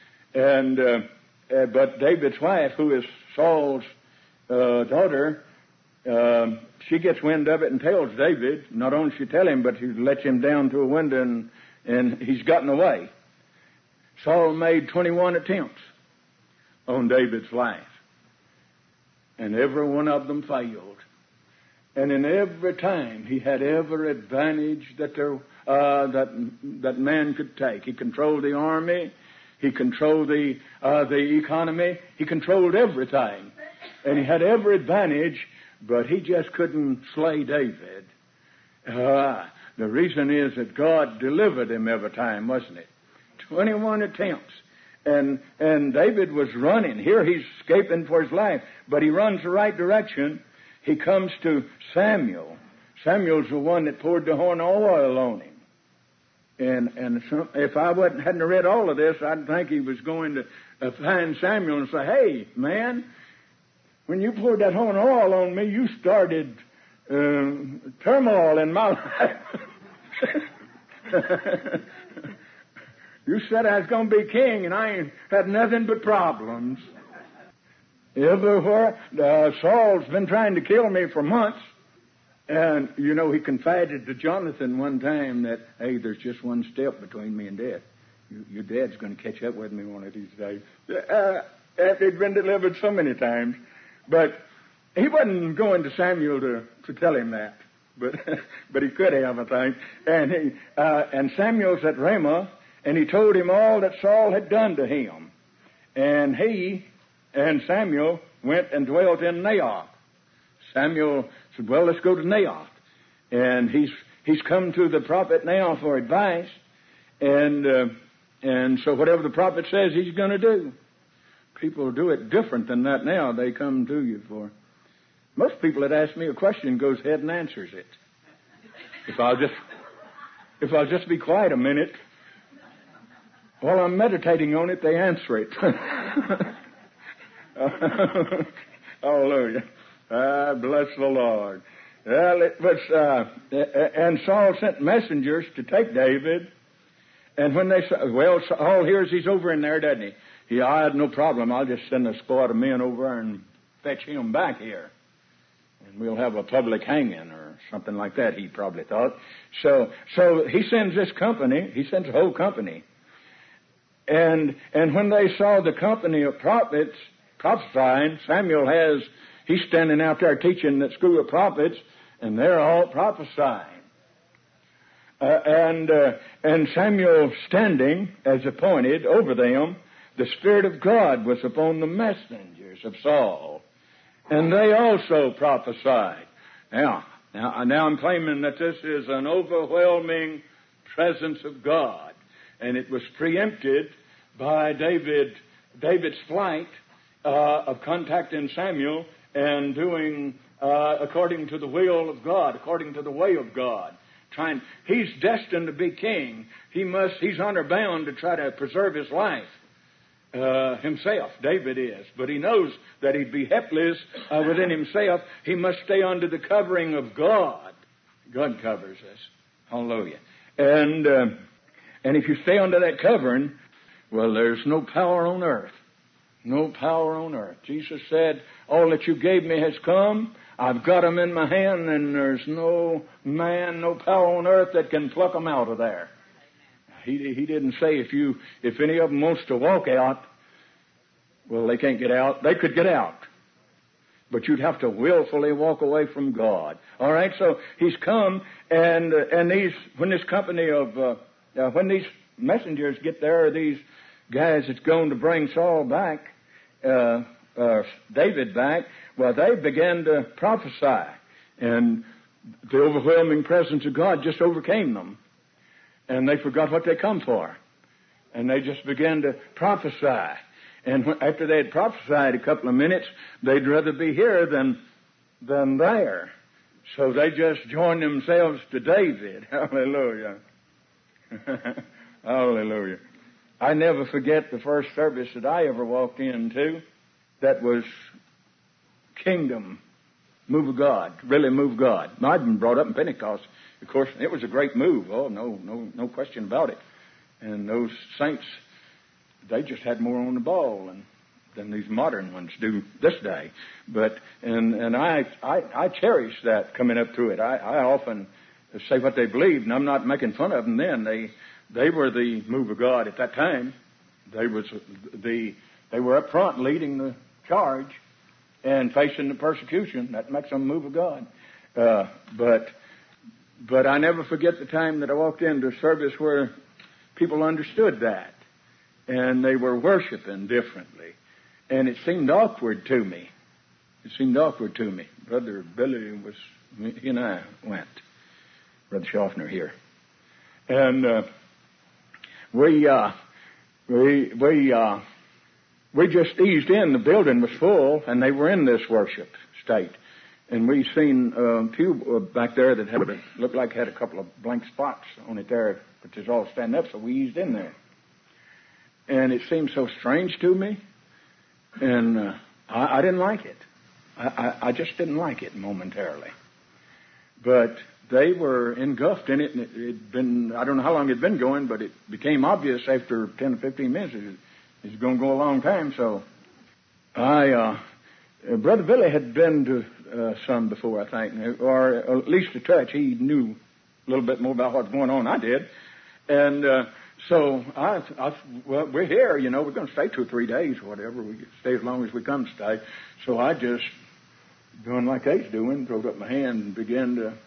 But David's wife, who is Saul's daughter, she gets wind of it and tells David. Not only she tell him, but she lets him down to a window and he's gotten away. Saul made 21 attempts on David's life, and every one of them failed. And in every time, he had every advantage that man could take. He controlled the army, he controlled the economy, he controlled everything, and he had every advantage. But he just couldn't slay David. The reason is that God delivered him every time, wasn't it? 21 attempts. And David was running. Here he's escaping for his life, but he runs the right direction. He comes to Samuel. Samuel's the one that poured the horn of oil on him. And if I hadn't read all of this, I'd think he was going to find Samuel and say, hey, man, when you poured that horn of oil on me, you started turmoil in my life. You said I was going to be king, and I ain't had nothing but problems. Everywhere. Saul's been trying to kill me for months. And, he confided to Jonathan one time that, hey, there's just one step between me and death. Your dad's going to catch up with me one of these days. After he'd been delivered so many times. But he wasn't going to Samuel to tell him that. But he could have, I think. And Samuel's at Ramah, and he told him all that Saul had done to him. And he and Samuel went and dwelt in Naioth. Samuel said, well, let's go to Naioth. And he's come to the prophet now for advice. And so whatever the prophet says, he's going to do. People do it different than that now. They come to you for. Most people that ask me a question goes ahead and answers it. If I'll just be quiet a minute, while I'm meditating on it, they answer it. Hallelujah. Bless the Lord. Well, it was, and Saul sent messengers to take David. And when they saw, well, Saul hears he's over in there, doesn't he? I had no problem. I'll just send a squad of men over and fetch him back here. And we'll have a public hanging or something like that, he probably thought. So he sends this company. He sends a whole company. And when they saw the company of prophets prophesying, Samuel has He's standing out there teaching that school of prophets, and they're all prophesying. And Samuel standing as appointed over them, the Spirit of God was upon the messengers of Saul, and they also prophesied. Now I'm claiming that this is an overwhelming presence of God, and it was preempted by David's flight of contacting Samuel and doing according to the will of God, according to the way of God. He's destined to be king. He's honor bound to try to preserve his life himself. David is, but he knows that he'd be helpless within himself. He must stay under the covering of God. God covers us. Hallelujah. And if you stay under that covering, well, there's no power on earth. No power on earth. Jesus said, all that you gave me has come. I've got them in my hand, and there's no man, no power on earth that can pluck them out of there. He didn't say if any of them wants to walk out, well, they can't get out. They could get out. But you'd have to willfully walk away from God. All right, so he's come, and when this company of, when these messengers get there, these guys that's going to bring Saul back, David back, well, they began to prophesy, and the overwhelming presence of God just overcame them, and they forgot what they come for, and they just began to prophesy. And after they had prophesied a couple of minutes, they'd rather be here than there. So they just joined themselves to David. Hallelujah. Hallelujah. I never forget the first service that I ever walked into. That was Kingdom, Move of God, really Move God. I'd been brought up in Pentecost. Of course, it was a great move. Oh, no question about it. And those saints, they just had more on the ball than these modern ones do this day. But and I cherish that coming up through it. I often say what they believed, and I'm not making fun of them then. They were the move of God at that time. They were up front leading the charge and facing the persecution. That makes them move of God. But I never forget the time that I walked into a service where people understood that, and they were worshiping differently, and it seemed awkward to me. Brother Billy he and I went. Brother Schaffner here, and we just eased in. The building was full, and they were in this worship state. And we seen a pew back there that looked like had a couple of blank spots on it there, but just all standing up, so we eased in there. And it seemed so strange to me, and I didn't like it. I just didn't like it momentarily. But they were engulfed in it, and it'd been, I don't know how long it'd been going, but it became obvious after 10 or 15 minutes it's going to go a long time. So Brother Billy had been to some before, I think, or at least a touch. He knew a little bit more about what's going on. I did. And so well, we're here, we're going to stay 2 or 3 days or whatever. We stay as long as we come stay. So I just, doing like they's doing, threw up my hand and began to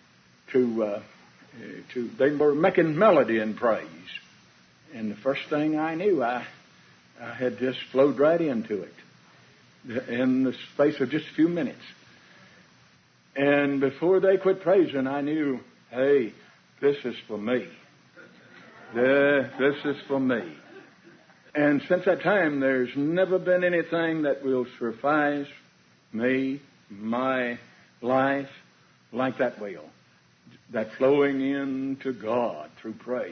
they were making melody and praise. And the first thing I knew, I had just flowed right into it in the space of just a few minutes. And before they quit praising, I knew, hey, this is for me. This is for me. And since that time, there's never been anything that will suffice me, my life, like that will. That flowing into God through praise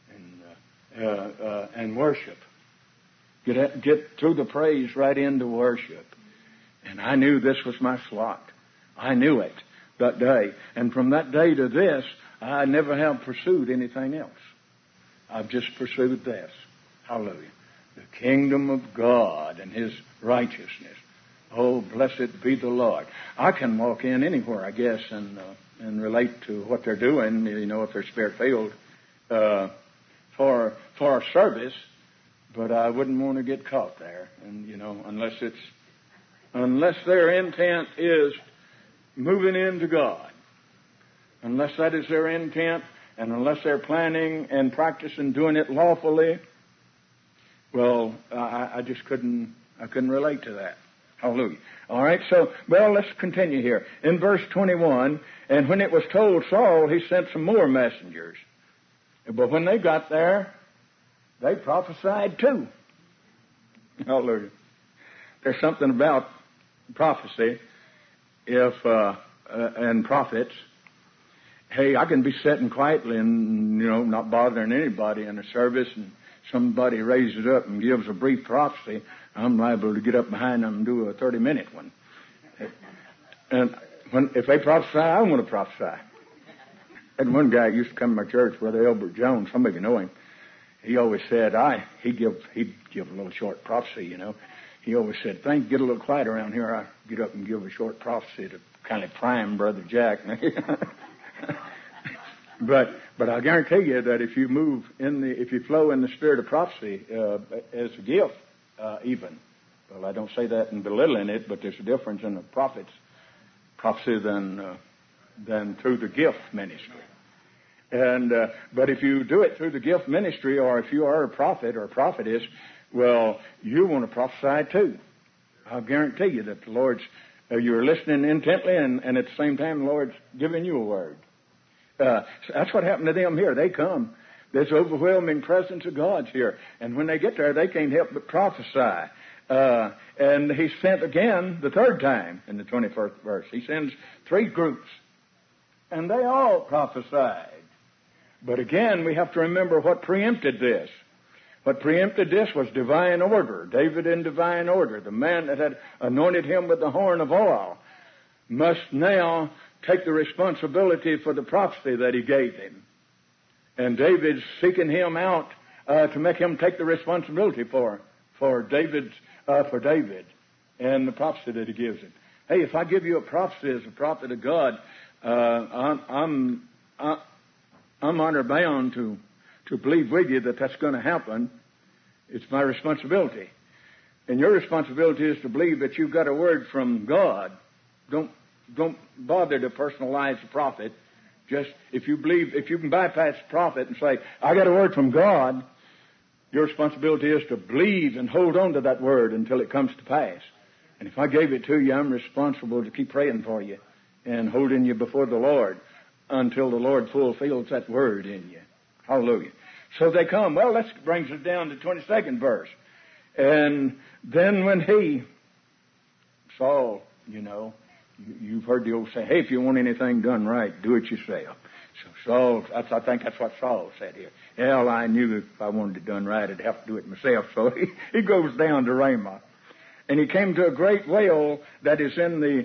and worship. Get through the praise right into worship. And I knew this was my slot. I knew it that day. And from that day to this, I never have pursued anything else. I've just pursued this. Hallelujah. The kingdom of God and His righteousness. Oh, blessed be the Lord. I can walk in anywhere, I guess, and relate to what they're doing, if they're spirit-filled, for a service, but I wouldn't want to get caught there, and, unless it's unless their intent is moving into God, unless that is their intent, and unless they're planning and practicing doing it lawfully, well, I just couldn't relate to that. Hallelujah. All right, so, well, let's continue here. In verse 21, and when it was told Saul, he sent some more messengers. But when they got there, they prophesied too. Hallelujah. There's something about prophecy and prophets. Hey, I can be sitting quietly and, not bothering anybody in a service, and somebody raises up and gives a brief prophecy. I'm liable to get up behind them and do a 30-minute one. And if they prophesy, I want to prophesy. And one guy used to come to my church, Brother Elbert Jones. Some of you know him. He always said, he'd give a little short prophecy, He always said, "Thank, get a little quiet around here. I get up and give a short prophecy to kind of prime Brother Jack." But I guarantee you that if you flow in the spirit of prophecy as a gift, even, well, I don't say that in belittling it, but there's a difference in the prophecy than through the gift ministry. And but if you do it through the gift ministry, or if you are a prophet or a prophetess, well, you want to prophesy too. I'll guarantee you that the Lord's you're listening intently, and at the same time, the Lord's giving you a word. So that's what happened to them here. They come. There's overwhelming presence of God's here. And when they get there, they can't help but prophesy. And he sent again the third time in the 21st verse. He sends 3 groups. And they all prophesied. But again, we have to remember what preempted this. What preempted this was divine order. David in divine order. The man that had anointed him with the horn of oil must now take the responsibility for the prophecy that he gave him. And David's seeking him out to make him take the responsibility for David and the prophecy that he gives him. Hey, if I give you a prophecy as a prophet of God, I'm honor bound to believe with you that that's going to happen. It's my responsibility. And your responsibility is to believe that you've got a word from God. Don't bother to personalize the prophet. Just, if you can bypass the prophet and say, I got a word from God, your responsibility is to believe and hold on to that word until it comes to pass. And if I gave it to you, I'm responsible to keep praying for you and holding you before the Lord until the Lord fulfills that word in you. Hallelujah. So they come. Well, that brings us down to the 22nd verse. And then when Saul, you've heard the old saying, hey, if you want anything done right, do it yourself. So Saul, I think that's what Saul said here. Hell, I knew that if I wanted it done right, I'd have to do it myself. So he goes down to Ramah. And he came to a great well that is in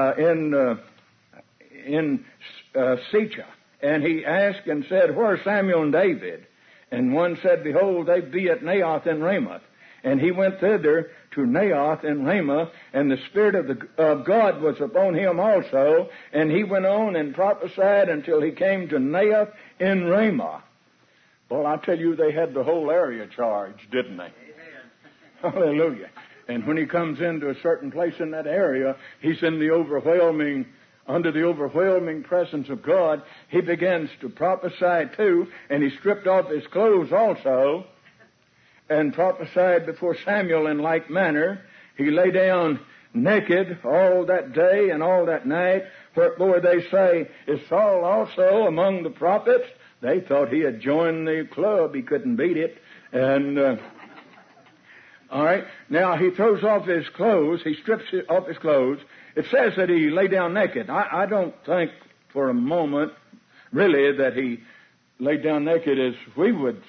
Sechah. And he asked and said, where are Samuel and David? And one said, behold, they be at Naioth in Ramoth. And he went thither to Naioth in Ramah, and the Spirit of God was upon him also. And he went on and prophesied until he came to Naioth in Ramah. Well, I tell you, they had the whole area charged, didn't they? Amen. Hallelujah. And when he comes into a certain place in that area, he's in under the overwhelming presence of God. He begins to prophesy too, and he stripped off his clothes also and prophesied before Samuel in like manner. He lay down naked all that day and all that night. Wherefore they say, is Saul also among the prophets? They thought he had joined the club. He couldn't beat it. And all right. Now he throws off his clothes. He strips off his clothes. It says that he lay down naked. I don't think for a moment, really, that he laid down naked as we would,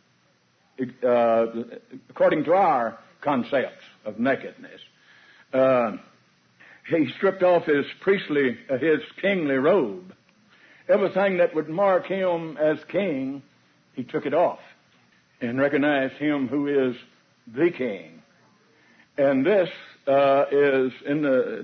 according to our concepts of nakedness. He stripped off his kingly robe. Everything that would mark him as king, he took it off and recognized him who is the king. And this is in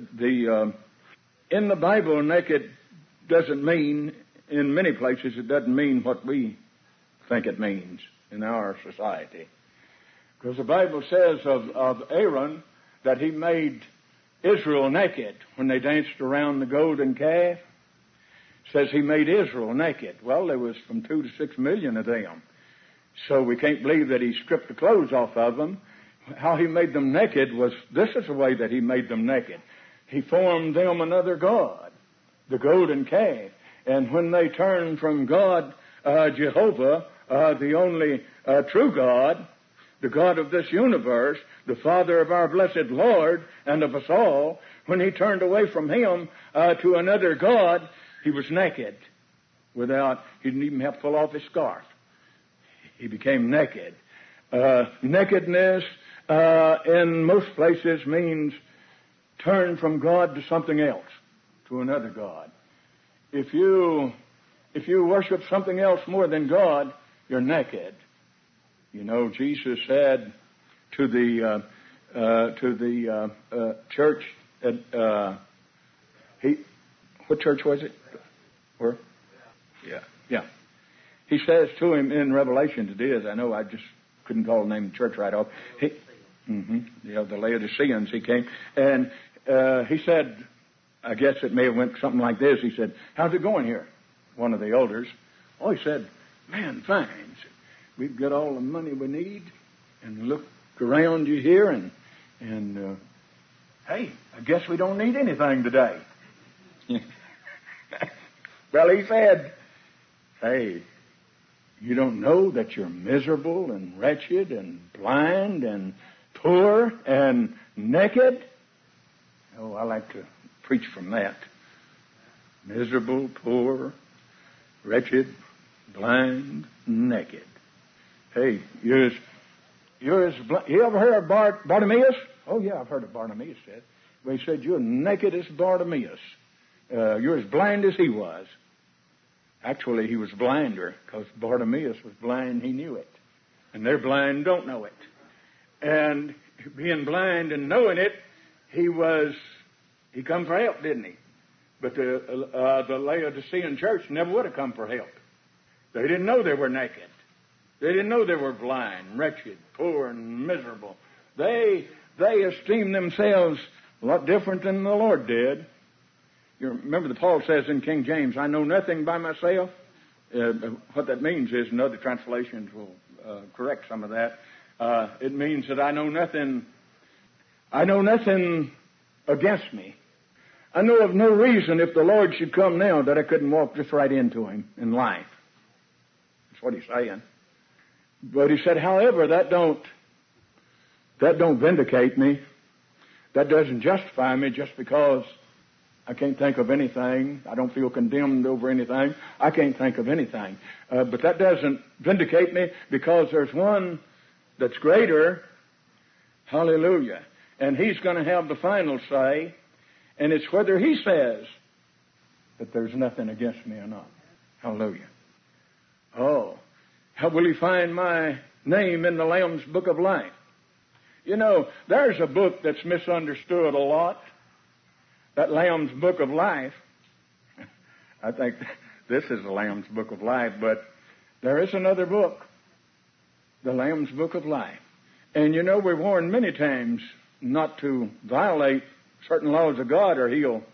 the Bible, naked doesn't mean, in many places, it doesn't mean what we think it means in our society. Because the Bible says of Aaron that he made Israel naked when they danced around the golden calf. Says he made Israel naked. Well, there was from 2 to 6 million of them. So we can't believe that he stripped the clothes off of them. How he made them naked was, this is the way that he made them naked. He formed them another god, the golden calf. And when they turned from God, Jehovah, the only true God, the God of this universe, the Father of our blessed Lord and of us all, when he turned away from him to another God, he was naked. He didn't even have to pull off his scarf. He became naked. Nakedness in most places means turn from God to something else, to another God. If you worship something else more than God, you're naked. You know, Jesus said to the church at what church was it? Where? Yeah. He says to him in Revelation, it is. I know I just couldn't call the name of the church right off. The Laodiceans. He came and he said, I guess it may have went something like this. He said, "How's it going here?" One of the elders. Oh, he said, "Man, fine. We've got all the money we need, and look around you here, and hey, I guess we don't need anything today." Well, he said, "Hey, you don't know that you're miserable and wretched and blind and poor and naked?" Oh, I like to preach from that. Miserable, poor, wretched, blind, naked. Hey, you ever heard of Bartimaeus? Oh, yeah, I've heard of Bartimaeus said. Well, he said, "You're naked as Bartimaeus. You're as blind as he was." Actually, he was blinder because Bartimaeus was blind. He knew it. And they're blind, don't know it. And being blind and knowing it, he come for help, didn't he? But the Laodicean church never would have come for help. They didn't know they were naked. They didn't know they were blind, wretched, poor, and miserable. They esteemed themselves a lot different than the Lord did. You remember that Paul says in King James, "I know nothing by myself." What that means is, and other translations will correct some of that. It means that I know nothing against me. I know of no reason if the Lord should come now that I couldn't walk just right into him in life. That's what he's saying. But he said, however, that don't vindicate me. That doesn't justify me just because I can't think of anything. I don't feel condemned over anything. I can't think of anything. But that doesn't vindicate me because there's one that's greater. Hallelujah. And he's going to have the final say. And it's whether he says that there's nothing against me or not. Hallelujah. Oh, how will he find my name in the Lamb's Book of Life? You know, there's a book that's misunderstood a lot. That Lamb's Book of Life. I think this is the Lamb's Book of Life, but there is another book. The Lamb's Book of Life. And you know, we're warned many times not to violate certain laws of God or he'll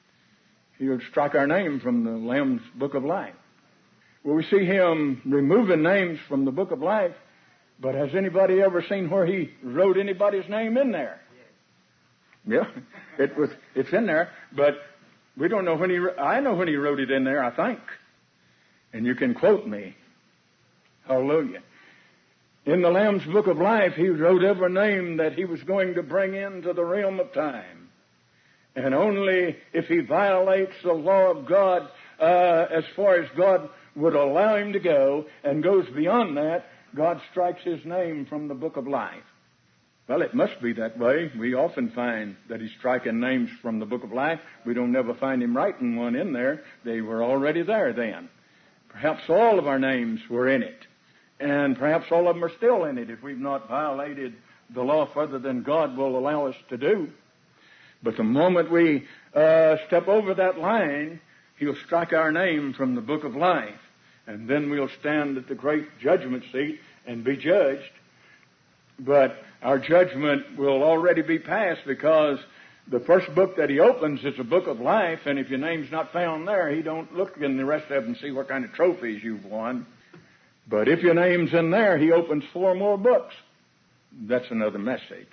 strike our name from the Lamb's Book of Life. Well, we see him removing names from the Book of Life, but has anybody ever seen where he wrote anybody's name in there? Yeah, it's in there, but we don't know when I know when he wrote it in there, I think. And you can quote me. Hallelujah. In the Lamb's Book of Life, he wrote every name that he was going to bring into the realm of time. And only if he violates the law of God, as far as God would allow him to go, and goes beyond that, God strikes his name from the Book of Life. Well, it must be that way. We often find that he's striking names from the Book of Life. We don't never find him writing one in there. They were already there then. Perhaps all of our names were in it. And perhaps all of them are still in it if we've not violated the law further than God will allow us to do. But the moment we step over that line, he'll strike our name from the Book of Life. And then we'll stand at the great judgment seat and be judged. But our judgment will already be passed because the first book that he opens is a book of life, and if your name's not found there, he don't look in the rest of them and see what kind of trophies you've won. But if your name's in there, he opens 4 more books. That's another message.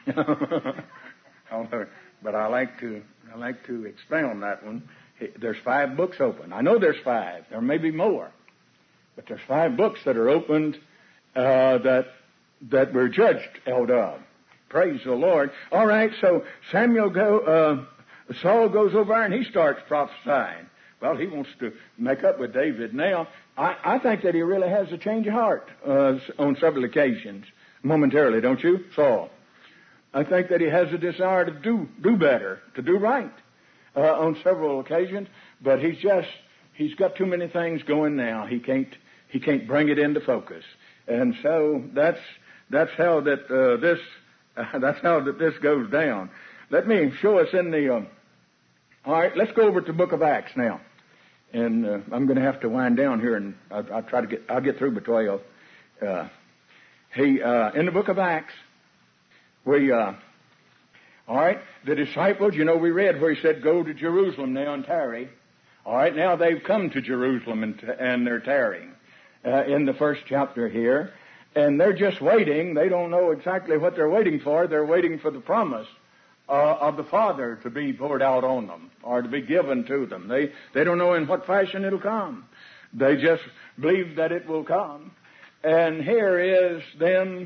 But I like to expound that one. There's 5 books open. I know there's 5. There may be more, but there's 5 books that are opened that we're judged out of. Praise the Lord. All right, so Saul goes over and he starts prophesying. Well, he wants to make up with David. Now, I think that he really has a change of heart on several occasions, momentarily, don't you, Saul? I think that he has a desire to do better, to do right on several occasions, but he's got too many things going now. He can't bring it into focus, and so that's how this goes down. Let me show us in the. All right, let's go over to the Book of Acts now, and I'm going to have to wind down here, and I'll get through by 12. In the Book of Acts. All right, the disciples, we read where he said, go to Jerusalem now and tarry. All right, now they've come to Jerusalem and they're tarrying in the first chapter here. And they're just waiting. They don't know exactly what they're waiting for. They're waiting for the promise of the Father to be poured out on them or to be given to them. They don't know in what fashion it'll come. They just believe that it will come. And here is then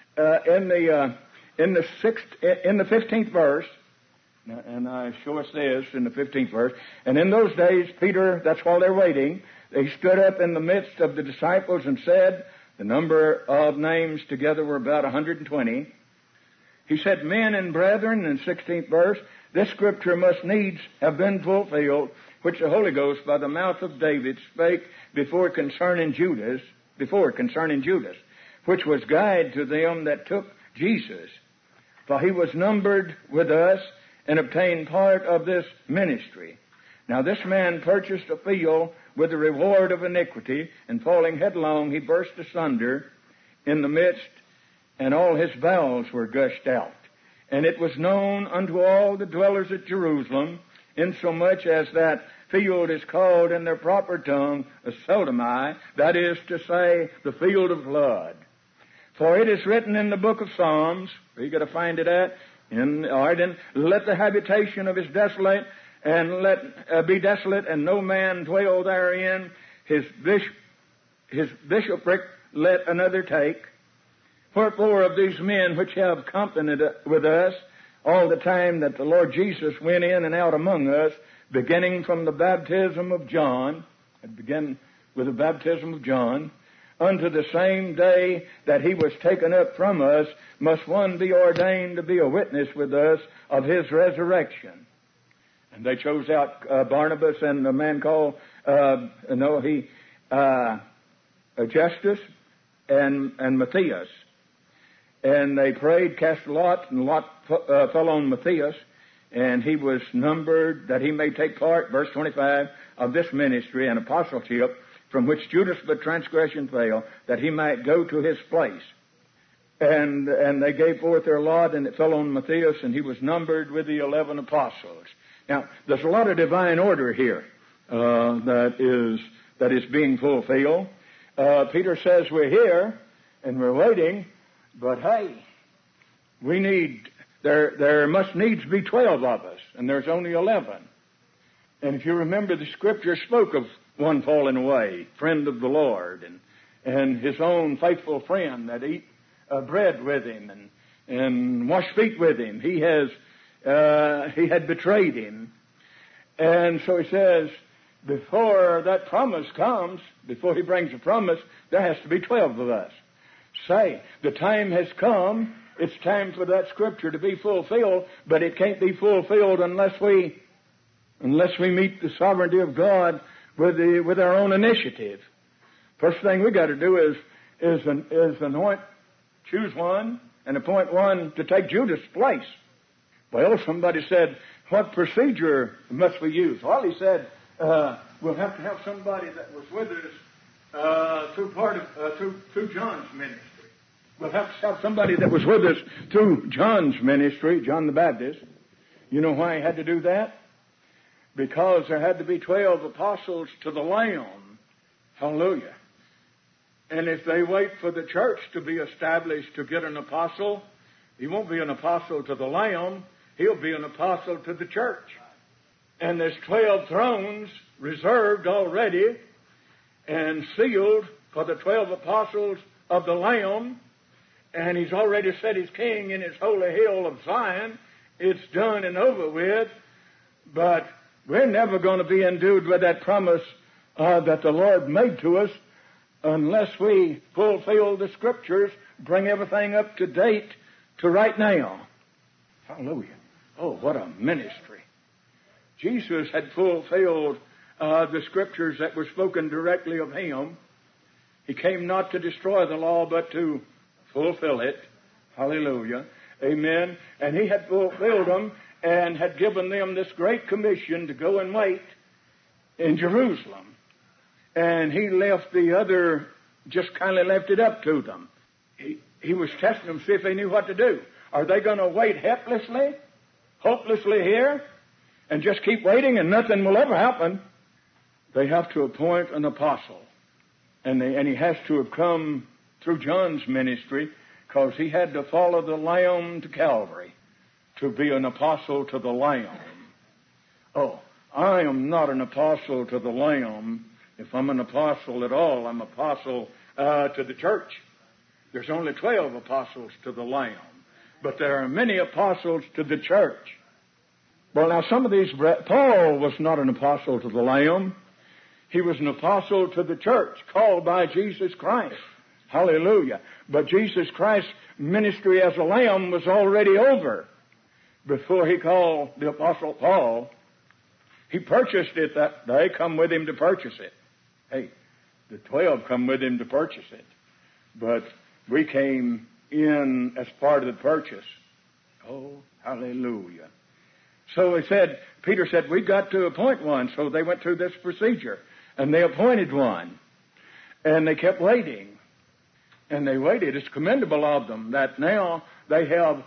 in the 15th verse, and I show us this in the 15th verse, and in those days, Peter, that's while they're waiting, they stood up in the midst of the disciples and said, the number of names together were about 120. He said, men and brethren, in the 16th verse, this scripture must needs have been fulfilled, which the Holy Ghost by the mouth of David spake before concerning Judas, which was guide to them that took Jesus. For he was numbered with us and obtained part of this ministry. Now this man purchased a field with the reward of iniquity, and falling headlong, he burst asunder in the midst, and all his bowels were gushed out. And it was known unto all the dwellers at Jerusalem, insomuch as that field is called in their proper tongue a Sodomai, that is to say, the field of blood. For it is written in the book of Psalms, where you got to find it at, let the habitation of his desolate, and let be desolate, and no man dwell therein. His bishopric let another take. Wherefore of these men which have companied with us all the time that the Lord Jesus went in and out among us, beginning from the baptism of John, it began with the baptism of John, unto the same day that he was taken up from us, must one be ordained to be a witness with us of his resurrection. And they chose out Barnabas and a man called Justus and Matthias. And they prayed, cast a lot, and lot fell on Matthias, and he was numbered that he may take part, verse 25, of this ministry and apostleship, from which Judas by transgression fell, that he might go to his place. And they gave forth their lot, and it fell on Matthias, and he was numbered with the 11 apostles. Now, there's a lot of divine order here that is being fulfilled. Peter says we're here, and we're waiting, but hey, there must needs be 12 of us, and there's only 11. And if you remember, the Scripture spoke of one falling away, friend of the Lord, and his own faithful friend that eat bread with him and wash feet with him. He had betrayed him. And so he says, before that promise comes, before he brings a promise, there has to be 12 of us. Say, the time has come, it's time for that Scripture to be fulfilled, but it can't be fulfilled unless we meet the sovereignty of God with our own initiative. First thing we got to do is anoint, choose one, and appoint one to take Judas' place. Well, somebody said, what procedure must we use? Well, he said, we'll have to have somebody that was with us through John's ministry. We'll have to have somebody that was with us through John's ministry, John the Baptist. You know why he had to do that? Because there had to be 12 apostles to the Lamb. Hallelujah. And if they wait for the church to be established to get an apostle, he won't be an apostle to the Lamb. He'll be an apostle to the church. And there's 12 thrones reserved already and sealed for the 12 apostles of the Lamb. And he's already set his king in his holy hill of Zion. It's done and over with. But we're never going to be endued with that promise that the Lord made to us unless we fulfill the Scriptures, bring everything up to date to right now. Hallelujah. Oh, what a ministry. Jesus had fulfilled the Scriptures that were spoken directly of him. He came not to destroy the law, but to fulfill it. Hallelujah. Amen. And he had fulfilled them and had given them this great commission to go and wait in Jerusalem. And he left the other, just kindly left it up to them. He was testing them to see if they knew what to do. Are they going to wait hopelessly here, and just keep waiting and nothing will ever happen? They have to appoint an apostle. And he has to have come through John's ministry, because he had to follow the Lamb to Calvary to be an apostle to the Lamb. Oh, I am not an apostle to the Lamb. If I'm an apostle at all, I'm apostle to the church. There's only 12 apostles to the Lamb, but there are many apostles to the church. Well, now some of these, Paul was not an apostle to the Lamb. He was an apostle to the church, called by Jesus Christ. Hallelujah. But Jesus Christ's ministry as a Lamb was already over before he called the apostle Paul. He purchased it that day, come with him to purchase it. Hey, the 12 come with him to purchase it. But we came in as part of the purchase. Oh, hallelujah. So Peter said, we got to appoint one. So they went through this procedure. And they appointed one. And they kept waiting. And they waited. It's commendable of them that now they are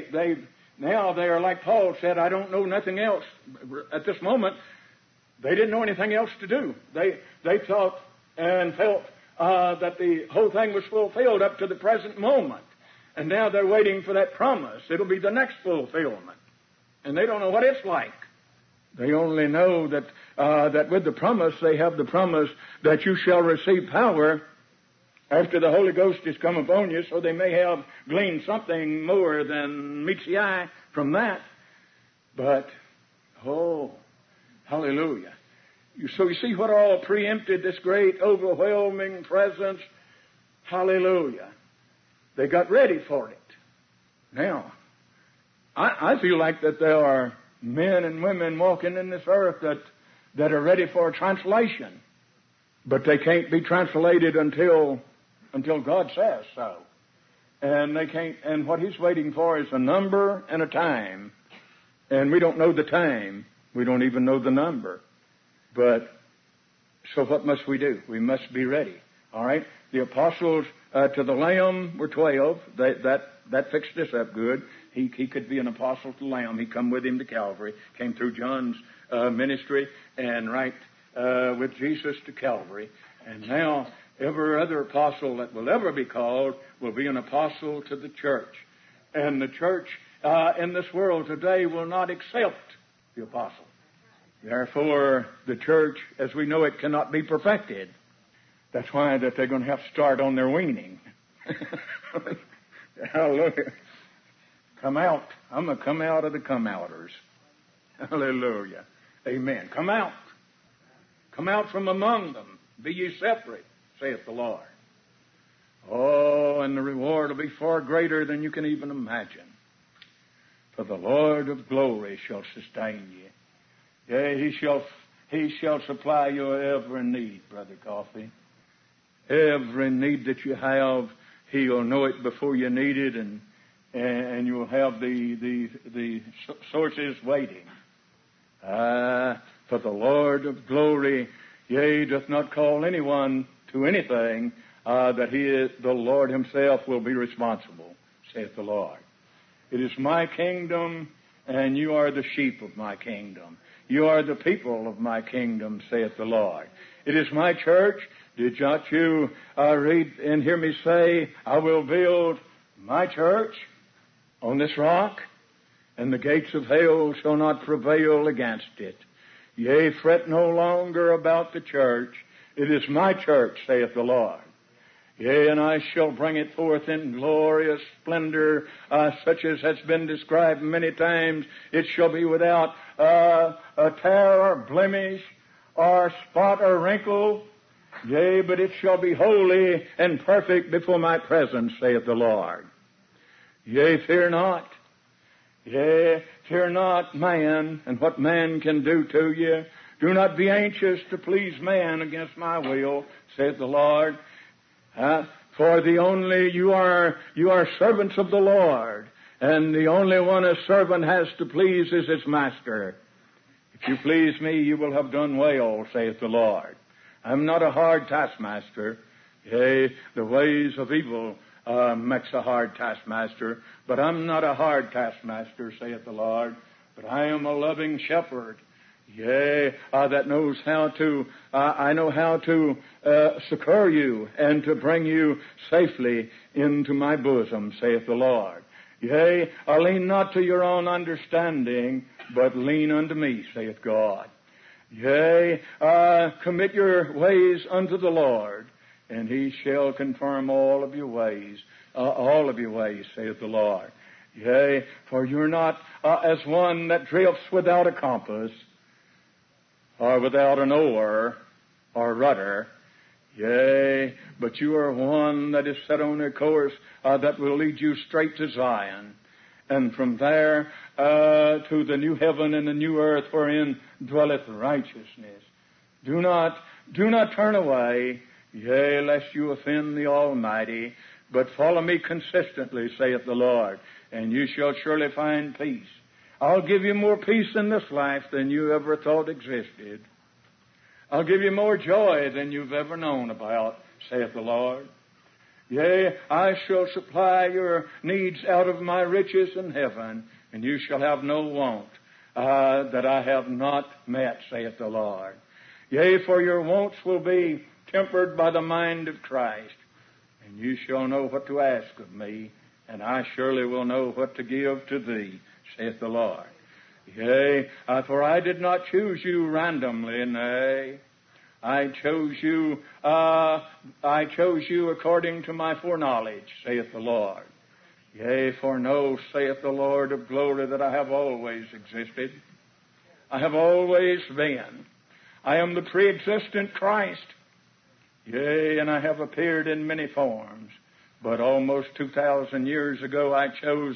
like Paul said, I don't know nothing else. At this moment, they didn't know anything else to do. They thought and felt that the whole thing was fulfilled up to the present moment. And now they're waiting for that promise. It'll be the next fulfillment. And they don't know what it's like. They only know that with the promise, they have the promise that you shall receive power after the Holy Ghost has come upon you, so they may have gleaned something more than meets the eye from that. But, oh, hallelujah. So you see what all preempted this great overwhelming presence? Hallelujah. They got ready for it. Now, I feel like that there are men and women walking in this earth that are ready for a translation. But they can't be translated until God says so. And they can't, and what he's waiting for is a number and a time. And we don't know the time. We don't even know the number. But, so what must we do? We must be ready. All right? The apostles to the Lamb were 12. That fixed this up good. He could be an apostle to the Lamb. He come with him to Calvary. Came through John's ministry and with Jesus to Calvary. And now every other apostle that will ever be called will be an apostle to the church. And the church in this world today will not accept the apostle. Therefore, the church, as we know it, cannot be perfected. That's why that they're going to have to start on their weaning. Hallelujah. Come out. I'm going to come out of the come-outers. Hallelujah. Amen. Come out. Come out from among them. Be ye separate, saith the Lord. Oh, and the reward will be far greater than you can even imagine. For the Lord of glory shall sustain you. Yea, he shall supply your every need, Brother Coffey. Every need that you have, he'll know it before you need it, and you'll have the sources waiting. For the Lord of glory, yea, doth not call anyone to anything, that the Lord himself will be responsible, saith the Lord. It is my kingdom,
and you are the sheep of my kingdom. You are the people of my kingdom, saith the Lord. It is my church. Did not you read and hear me say, I will build my church on this rock, and the gates of hell shall not prevail against it. Yea, fret no longer about the church. It is my church, saith the Lord. Yea, and I shall bring it forth in glorious splendor, such as has been described many times. It shall be without a tear or blemish or spot or wrinkle. Yea, but it shall be holy and perfect before my presence, saith the Lord. Yea, fear not. Yea, fear not man and what man can do to you. Do not be anxious to please man against my will, saith the Lord. For you are servants of the Lord, and the only one a servant has to please is his master. If you please me, you will have done well, saith the Lord. I'm not a hard taskmaster. Yea, the ways of evil makes a hard taskmaster, but I'm not a hard taskmaster, saith the Lord. But I am a loving shepherd. Yea, that knows how to, I know how to succor you and to bring you safely into my bosom, saith the Lord. Yea, lean not to your own understanding, but lean unto me, saith God. Yea, commit your ways unto the Lord, and he shall confirm all of your ways, saith the Lord. Yea, for you're not as one that drifts without a compass, or without an oar or rudder. Yea, but you are one that is set on a course that will lead you straight to Zion, and from there to the new heaven and the new earth wherein dwelleth righteousness. Do not turn away, yea, lest you offend the Almighty, but follow me consistently, saith the Lord, and you shall surely find peace. I'll give you more peace in this life than you ever thought existed. I'll give you more joy than you've ever known about, saith the Lord. Yea, I shall supply your needs out of my riches in heaven, and you shall have no want that I have not met, saith the Lord. Yea, for your wants will be tempered by the mind of Christ, and you shall know what to ask of me, and I surely will know what to give to thee, saith the Lord. Yea, for I did not choose you randomly, nay, I chose you according to my foreknowledge, saith the Lord. Yea, for know, saith the Lord of glory, that I have always existed. I have always been. I am the pre-existent Christ. Yea, and I have appeared in many forms. But almost 2,000 years ago, I chose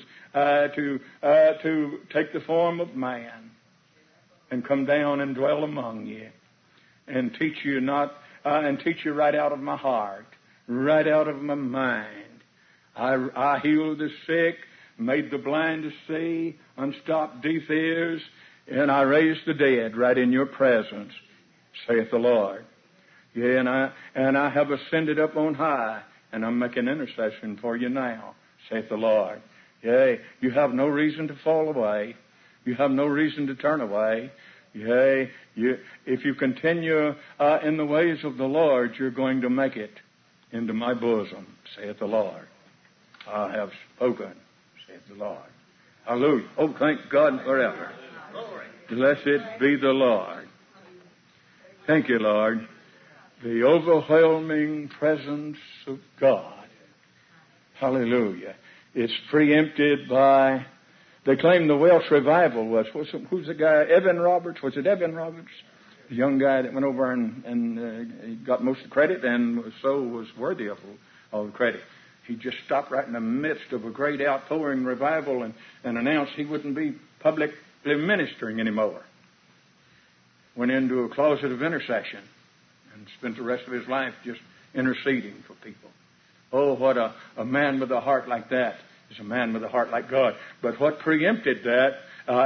to take the form of man and come down and dwell among you and teach you right out of my heart, right out of my mind. I healed the sick, made the blind to see, unstopped deaf ears, and I raised the dead right in your presence, saith the Lord. Yea, and I have ascended up on high, and I'm making intercession for you now, saith the Lord. Yea, you have no reason to fall away. You have no reason to turn away. Yea, if you continue in the ways of the Lord, you're going to make it into my bosom, saith the Lord. I have spoken, saith the Lord. Hallelujah. Oh, thank God forever. Blessed be the Lord. Thank you, Lord. The overwhelming presence of God. Hallelujah. It's preempted by, they claim the Welsh revival who's the guy? Evan Roberts? Was it Evan Roberts? The young guy that went over and got most of the credit and so was worthy of all the credit. He just stopped right in the midst of a great outpouring revival and announced he wouldn't be publicly ministering anymore. Went into a closet of intercession and spent the rest of his life just interceding for people. Oh, what a man with a heart like that is a man with a heart like God. But what preempted that,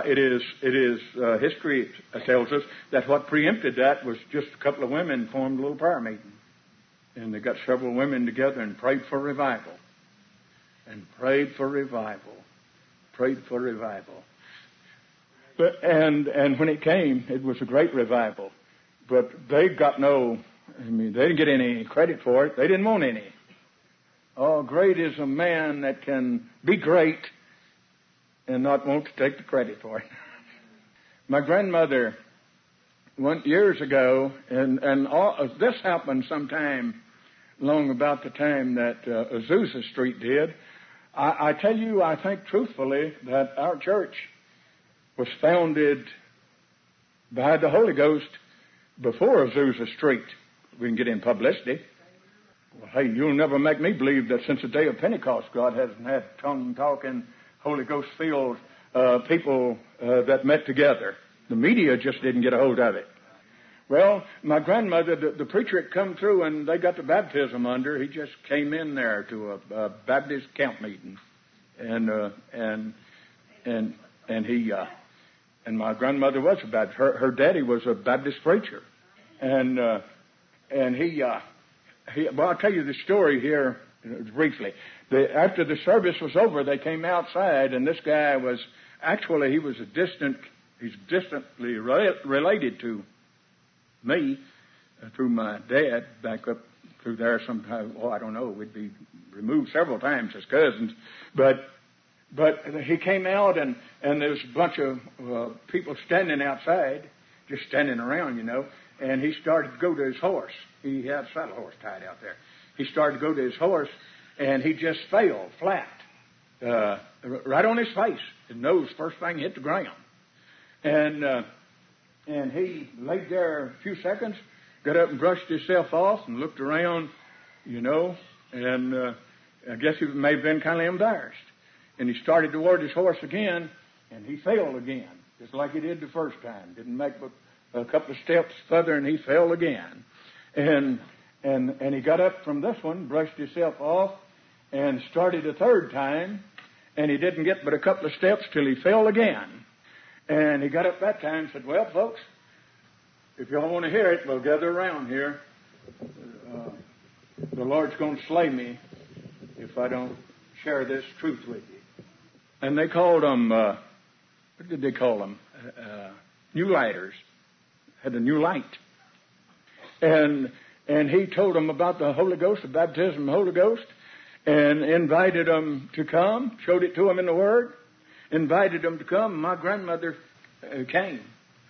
history tells us that what preempted that was just a couple of women formed a little prayer meeting. And they got several women together and prayed for revival. And prayed for revival. Prayed for revival. And when it came, it was a great revival. But they didn't get any credit for it. They didn't want any. Oh, great is a man that can be great and not want to take the credit for it. My grandmother went years ago, and this happened sometime long about the time that Azusa Street did. I tell you, I think truthfully that our church was founded by the Holy Ghost before Azusa Street. We can get in publicity. Well, hey, you'll never make me believe that since the day of Pentecost, God hasn't had tongue-talking, Holy Ghost-filled people that met together. The media just didn't get a hold of it. Well, my grandmother, the preacher had come through and they got the baptism under. He just came in there to a Baptist camp meeting, and my grandmother was a Baptist. Her daddy was a Baptist preacher, and well, I'll tell you the story here briefly. After the service was over, they came outside, and this guy was he's distantly related to me through my dad, back up through there sometime. Oh, I don't know. We'd be removed several times as cousins, but he came out, and there was a bunch of people standing outside, just standing around, and he started to go to his horse. He had a saddle horse tied out there. He started to go to his horse, and he just fell flat, right on his face. His nose first thing hit the ground. And he laid there a few seconds, got up and brushed himself off and looked around, and I guess he may have been kind of embarrassed. And he started toward his horse again, and he fell again, just like he did the first time. Didn't make but a couple of steps further, and he fell again. And he got up from this one, brushed himself off, and started a third time, and he didn't get but a couple of steps till he fell again. And he got up that time and said, well, folks, if y'all want to hear it, we'll gather around here. The Lord's going to slay me if I don't share this truth with you. And they called them, what did they call them? New lighters. Had a new light. And he told them about the Holy Ghost, the baptism of the Holy Ghost, and invited them to come, showed it to them in the Word, invited them to come. My grandmother came.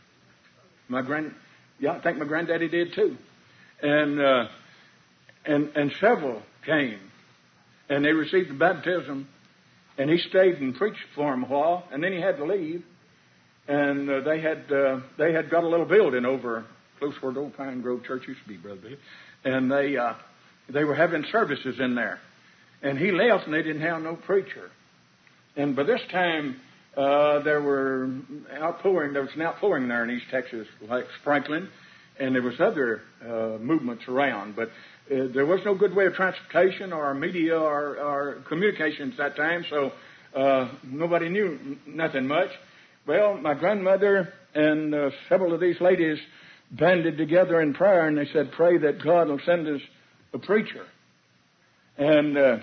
I think my granddaddy did too. And several came. And they received the baptism. And he stayed and preached for them a while. And then he had to leave. And they had got a little building over close where the old Pine Grove Church used to be, Brother Billy. And they were having services in there. And he left, and they didn't have no preacher. And by this time, there was an outpouring there in East Texas, like sprinkling, and there was other movements around. But there was no good way of transportation or media or communications at that time, so nobody knew nothing much. Well, my grandmother and several of these ladies banded together in prayer, and they said, pray that God will send us a preacher. And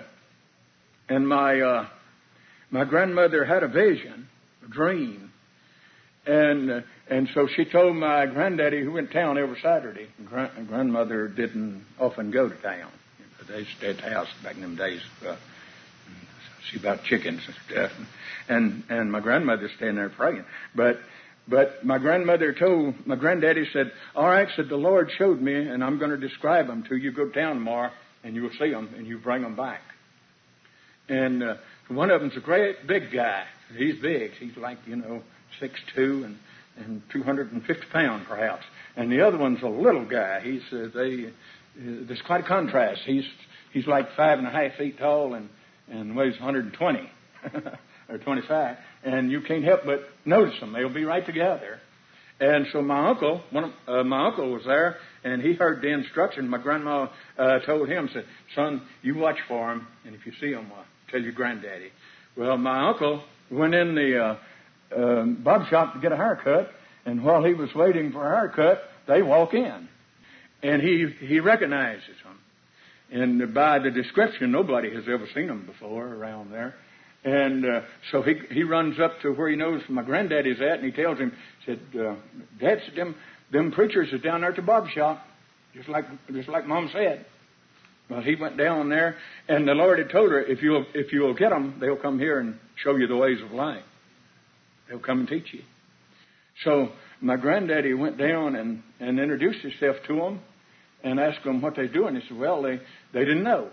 my grandmother had a vision, a dream, and so she told my granddaddy, who went to town every Saturday. Grandmother didn't often go to town. They stayed at the house back in them days. See about chickens and stuff. And my grandmother staying there praying. But my grandmother told my granddaddy, said, all right, said, the Lord showed me, and I'm going to describe them to you. Go to town tomorrow, and you'll see them, and you bring them back. And one of them's a great big guy. He's big. He's like, 6'2" and 250 pounds perhaps. And the other one's a little guy. There's quite a contrast. He's like 5.5 feet tall and weighs 120 or 25. And you can't help but notice them. They'll be right together. And so my uncle was there, and he heard the instruction. My grandma told him, said, son, you watch for him, and if you see him, tell your granddaddy. Well, my uncle went in the barber shop to get a haircut, and while he was waiting for a haircut, they walk in. And he recognizes them. And by the description, nobody has ever seen them before around there. And so he runs up to where he knows my granddaddy's at, and he tells him, said, Dad, them preachers is down there at the barber shop, just like Mom said. Well, he went down there, and the Lord had told her, if you'll get them, they'll come here and show you the ways of life. They'll come and teach you. So my granddaddy went down and introduced himself to them and asked them what they're doing. He said, well, they didn't know.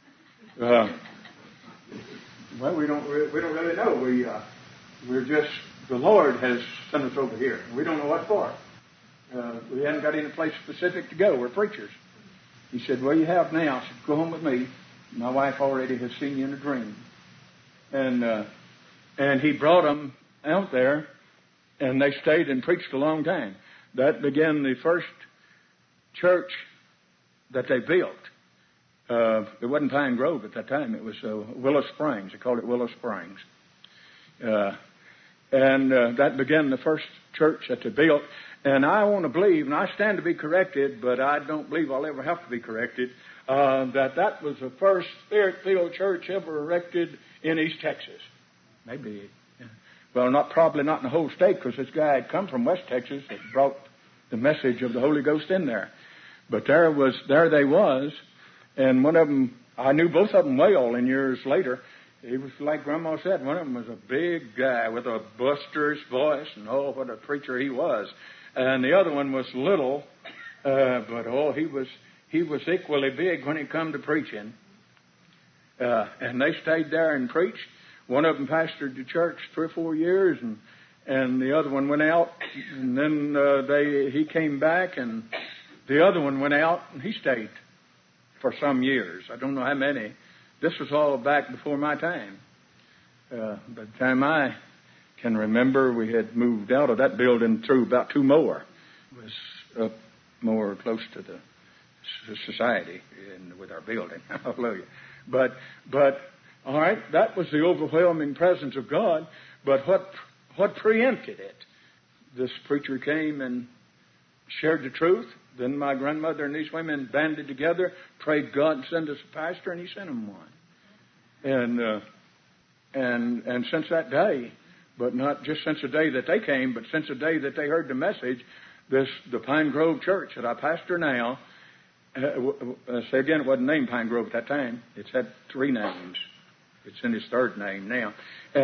Well, we don't really know. We're just, the Lord has sent us over here. We don't know what for. We haven't got any place specific to go. We're preachers. He said, well, you have now. I said, go home with me. My wife already has seen you in a dream. And he brought them out there, and they stayed and preached a long time. That began the first church that they built. It wasn't Pine Grove at that time. It was Willow Springs. They called it Willow Springs. And that began the first church that they built. And I want to believe, and I stand to be corrected, but I don't believe I'll ever have to be corrected, that was the first Spirit-filled church ever erected in East Texas. Maybe. Well, probably not in the whole state, because this guy had come from West Texas that brought the message of the Holy Ghost in there. But there they was, and one of them, I knew both of them well, and years later, he was like Grandma said, one of them was a big guy with a buster's voice, and oh, what a preacher he was. And the other one was little, but oh, he was equally big when it come to preaching. And they stayed there and preached. One of them pastored the church 3 or 4 years, and the other one went out, and then he came back, and the other one went out, and he stayed for some years. I don't know how many. This was all back before my time. By the time I can remember, we had moved out of that building through about 2 more. It was up more close to the society with our building. Hallelujah. But all right, that was the overwhelming presence of God. But what preempted it? This preacher came and shared the truth. Then my grandmother and these women banded together, prayed God to send us a pastor, and he sent them one. And since that day, but not just since the day that they came, but since the day that they heard the message, the Pine Grove Church that I pastor now, say again, it wasn't named Pine Grove at that time. It's had 3 names. It's in his 3rd name now.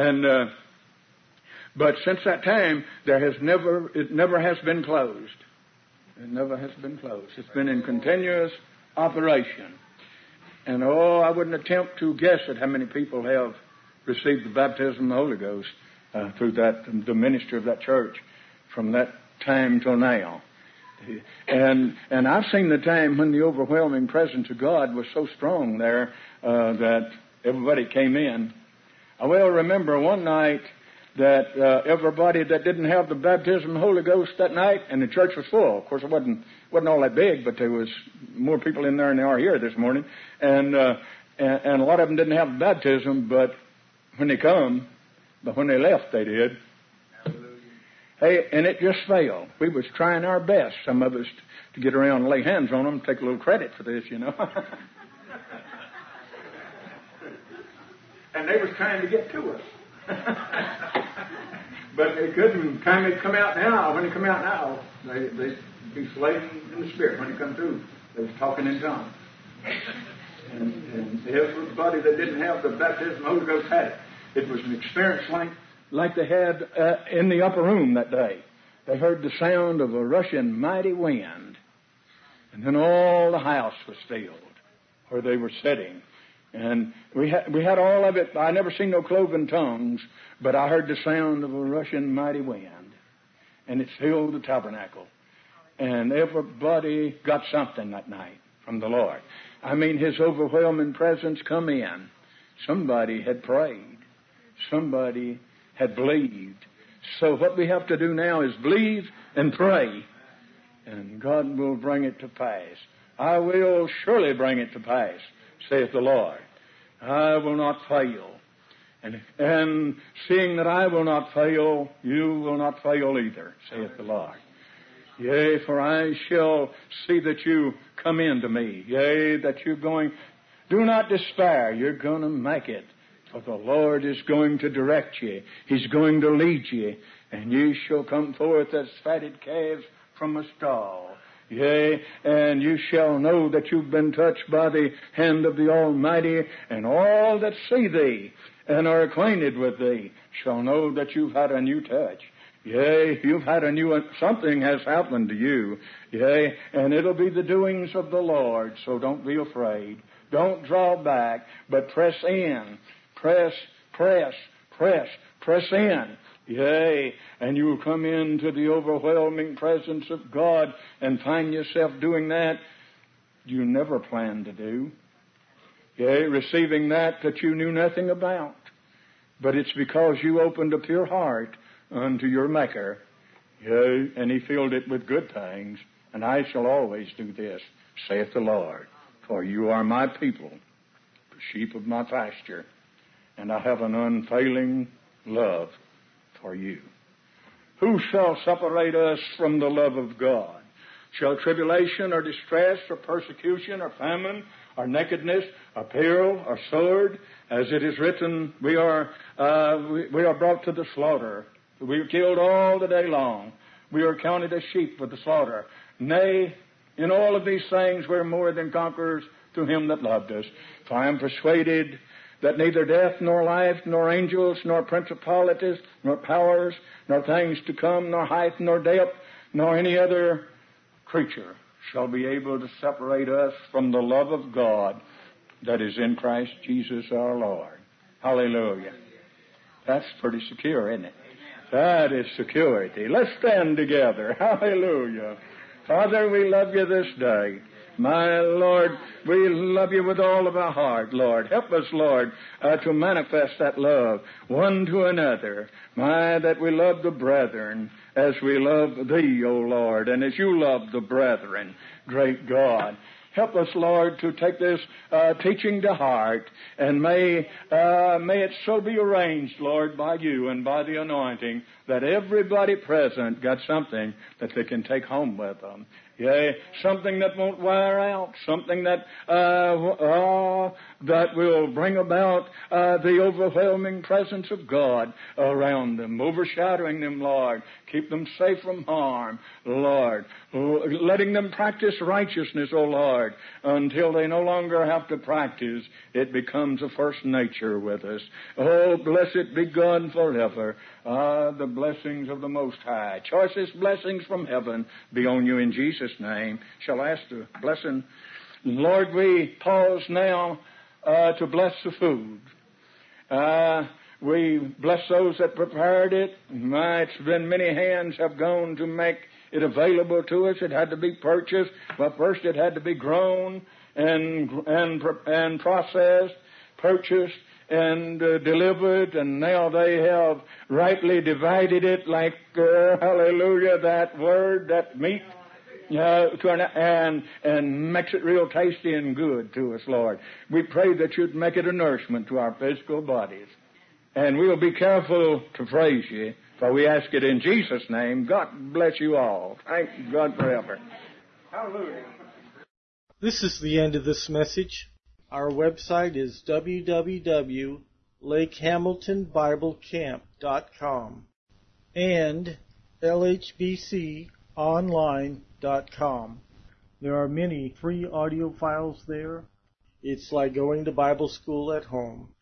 But since that time, it never has been closed. It never has been closed. It's been in continuous operation. And I wouldn't attempt to guess at how many people have received the baptism of the Holy Ghost through the ministry of that church from that time till now. And I've seen the time when the overwhelming presence of God was so strong there that everybody came in. I well remember one night that everybody that didn't have the baptism of the Holy Ghost that night, and the church was full. Of course, it wasn't all that big, but there was more people in there than there are here this morning. And a lot of them didn't have the baptism, but when they come, but when they left, they did. Hallelujah. Hey, and it just failed. We was trying our best, some of us, to get around and lay hands on them, take a little credit for this, you know. And they was trying to get to us. But they couldn't. Time they come out now, when they come out now, they'd be slain in the Spirit. When they come through, they was talking in tongues. And everybody that didn't have the baptism of the Holy Ghost had it. It was an experience like they had in the upper room that day. They heard the sound of a rushing mighty wind. And then all the house was filled where they were sitting. And we had all of it. I never seen no cloven tongues, but I heard the sound of a rushing mighty wind. And it filled the tabernacle. And everybody got something that night from the Lord. I mean, His overwhelming presence come in. Somebody had prayed. Somebody had believed. So what we have to do now is believe and pray. And God will bring it to pass. I will surely bring it to pass, saith the Lord. I will not fail. And seeing that I will not fail, you will not fail either, saith the Lord. Yea, for I shall see that you come into me. Yea, that you're going. Do not despair. You're going to make it, For the Lord is going to direct you. He's going to lead you. And you shall come forth as fatted calves from a stall. Yea, and you shall know that you've been touched by the hand of the Almighty, and all that see thee and are acquainted with thee shall know that you've had a new touch. Yea, you've had a new, something has happened to you. Yea, and it'll be the doings of the Lord, so don't be afraid. Don't draw back, but press in. Press in. Yea, and you will come into the overwhelming presence of God and find yourself doing that you never planned to do. Yea, receiving that you knew nothing about. But it's because you opened a pure heart unto your Maker. Yea, and He filled it with good things. And I shall always do this, saith the Lord, for you are my people, the sheep of my pasture, and I have an unfailing love for you. Who shall separate us from the love of God? Shall tribulation or distress or persecution or famine or nakedness or peril or sword? As it is written, we are brought to the slaughter. We are killed all the day long. We are counted as sheep for the slaughter. Nay, in all of these things we're more than conquerors through Him that loved us. For I am persuaded that neither death, nor life, nor angels, nor principalities, nor powers, nor things to come, nor height, nor depth, nor any other creature shall be able to separate us from the love of God that is in Christ Jesus our Lord. Hallelujah. That's pretty secure, isn't it? That is security. Let's stand together. Hallelujah. Father, we love you this day. My Lord, we love you with all of our heart, Lord. Help us, Lord, to manifest that love one to another. My, that we love the brethren as we love thee, O Lord, and as you love the brethren, great God. Help us, Lord, to take this teaching to heart, and may it so be arranged, Lord, by you and by the anointing, that everybody present got something that they can take home with them. Yea, something that won't wear out, something that that will bring about the overwhelming presence of God around them, overshadowing them, Lord. Keep them safe from harm, Lord. Letting them practice righteousness, O Lord, until they no longer have to practice. It becomes a first nature with us. Oh, blessed be God forever. The blessings of the Most High, choicest blessings from heaven, be on you in Jesus' name. Shall I ask the blessing? Lord, we pause now to bless the food. We bless those that prepared it. It's been many hands have gone to make it available to us. It had to be purchased. Well, first it had to be grown and processed, purchased, and delivered, and now they have rightly divided it like, hallelujah, that word, that meat, and makes it real tasty and good to us, Lord. We pray that you'd make it a nourishment to our physical bodies. And we'll be careful to praise you, for we ask it in Jesus' name. God bless you all. Thank God forever. Hallelujah.
This is the end of this message. Our website is www.lakehamiltonbiblecamp.com and lhbconline.com. There are many free audio files there. It's like going to Bible school at home.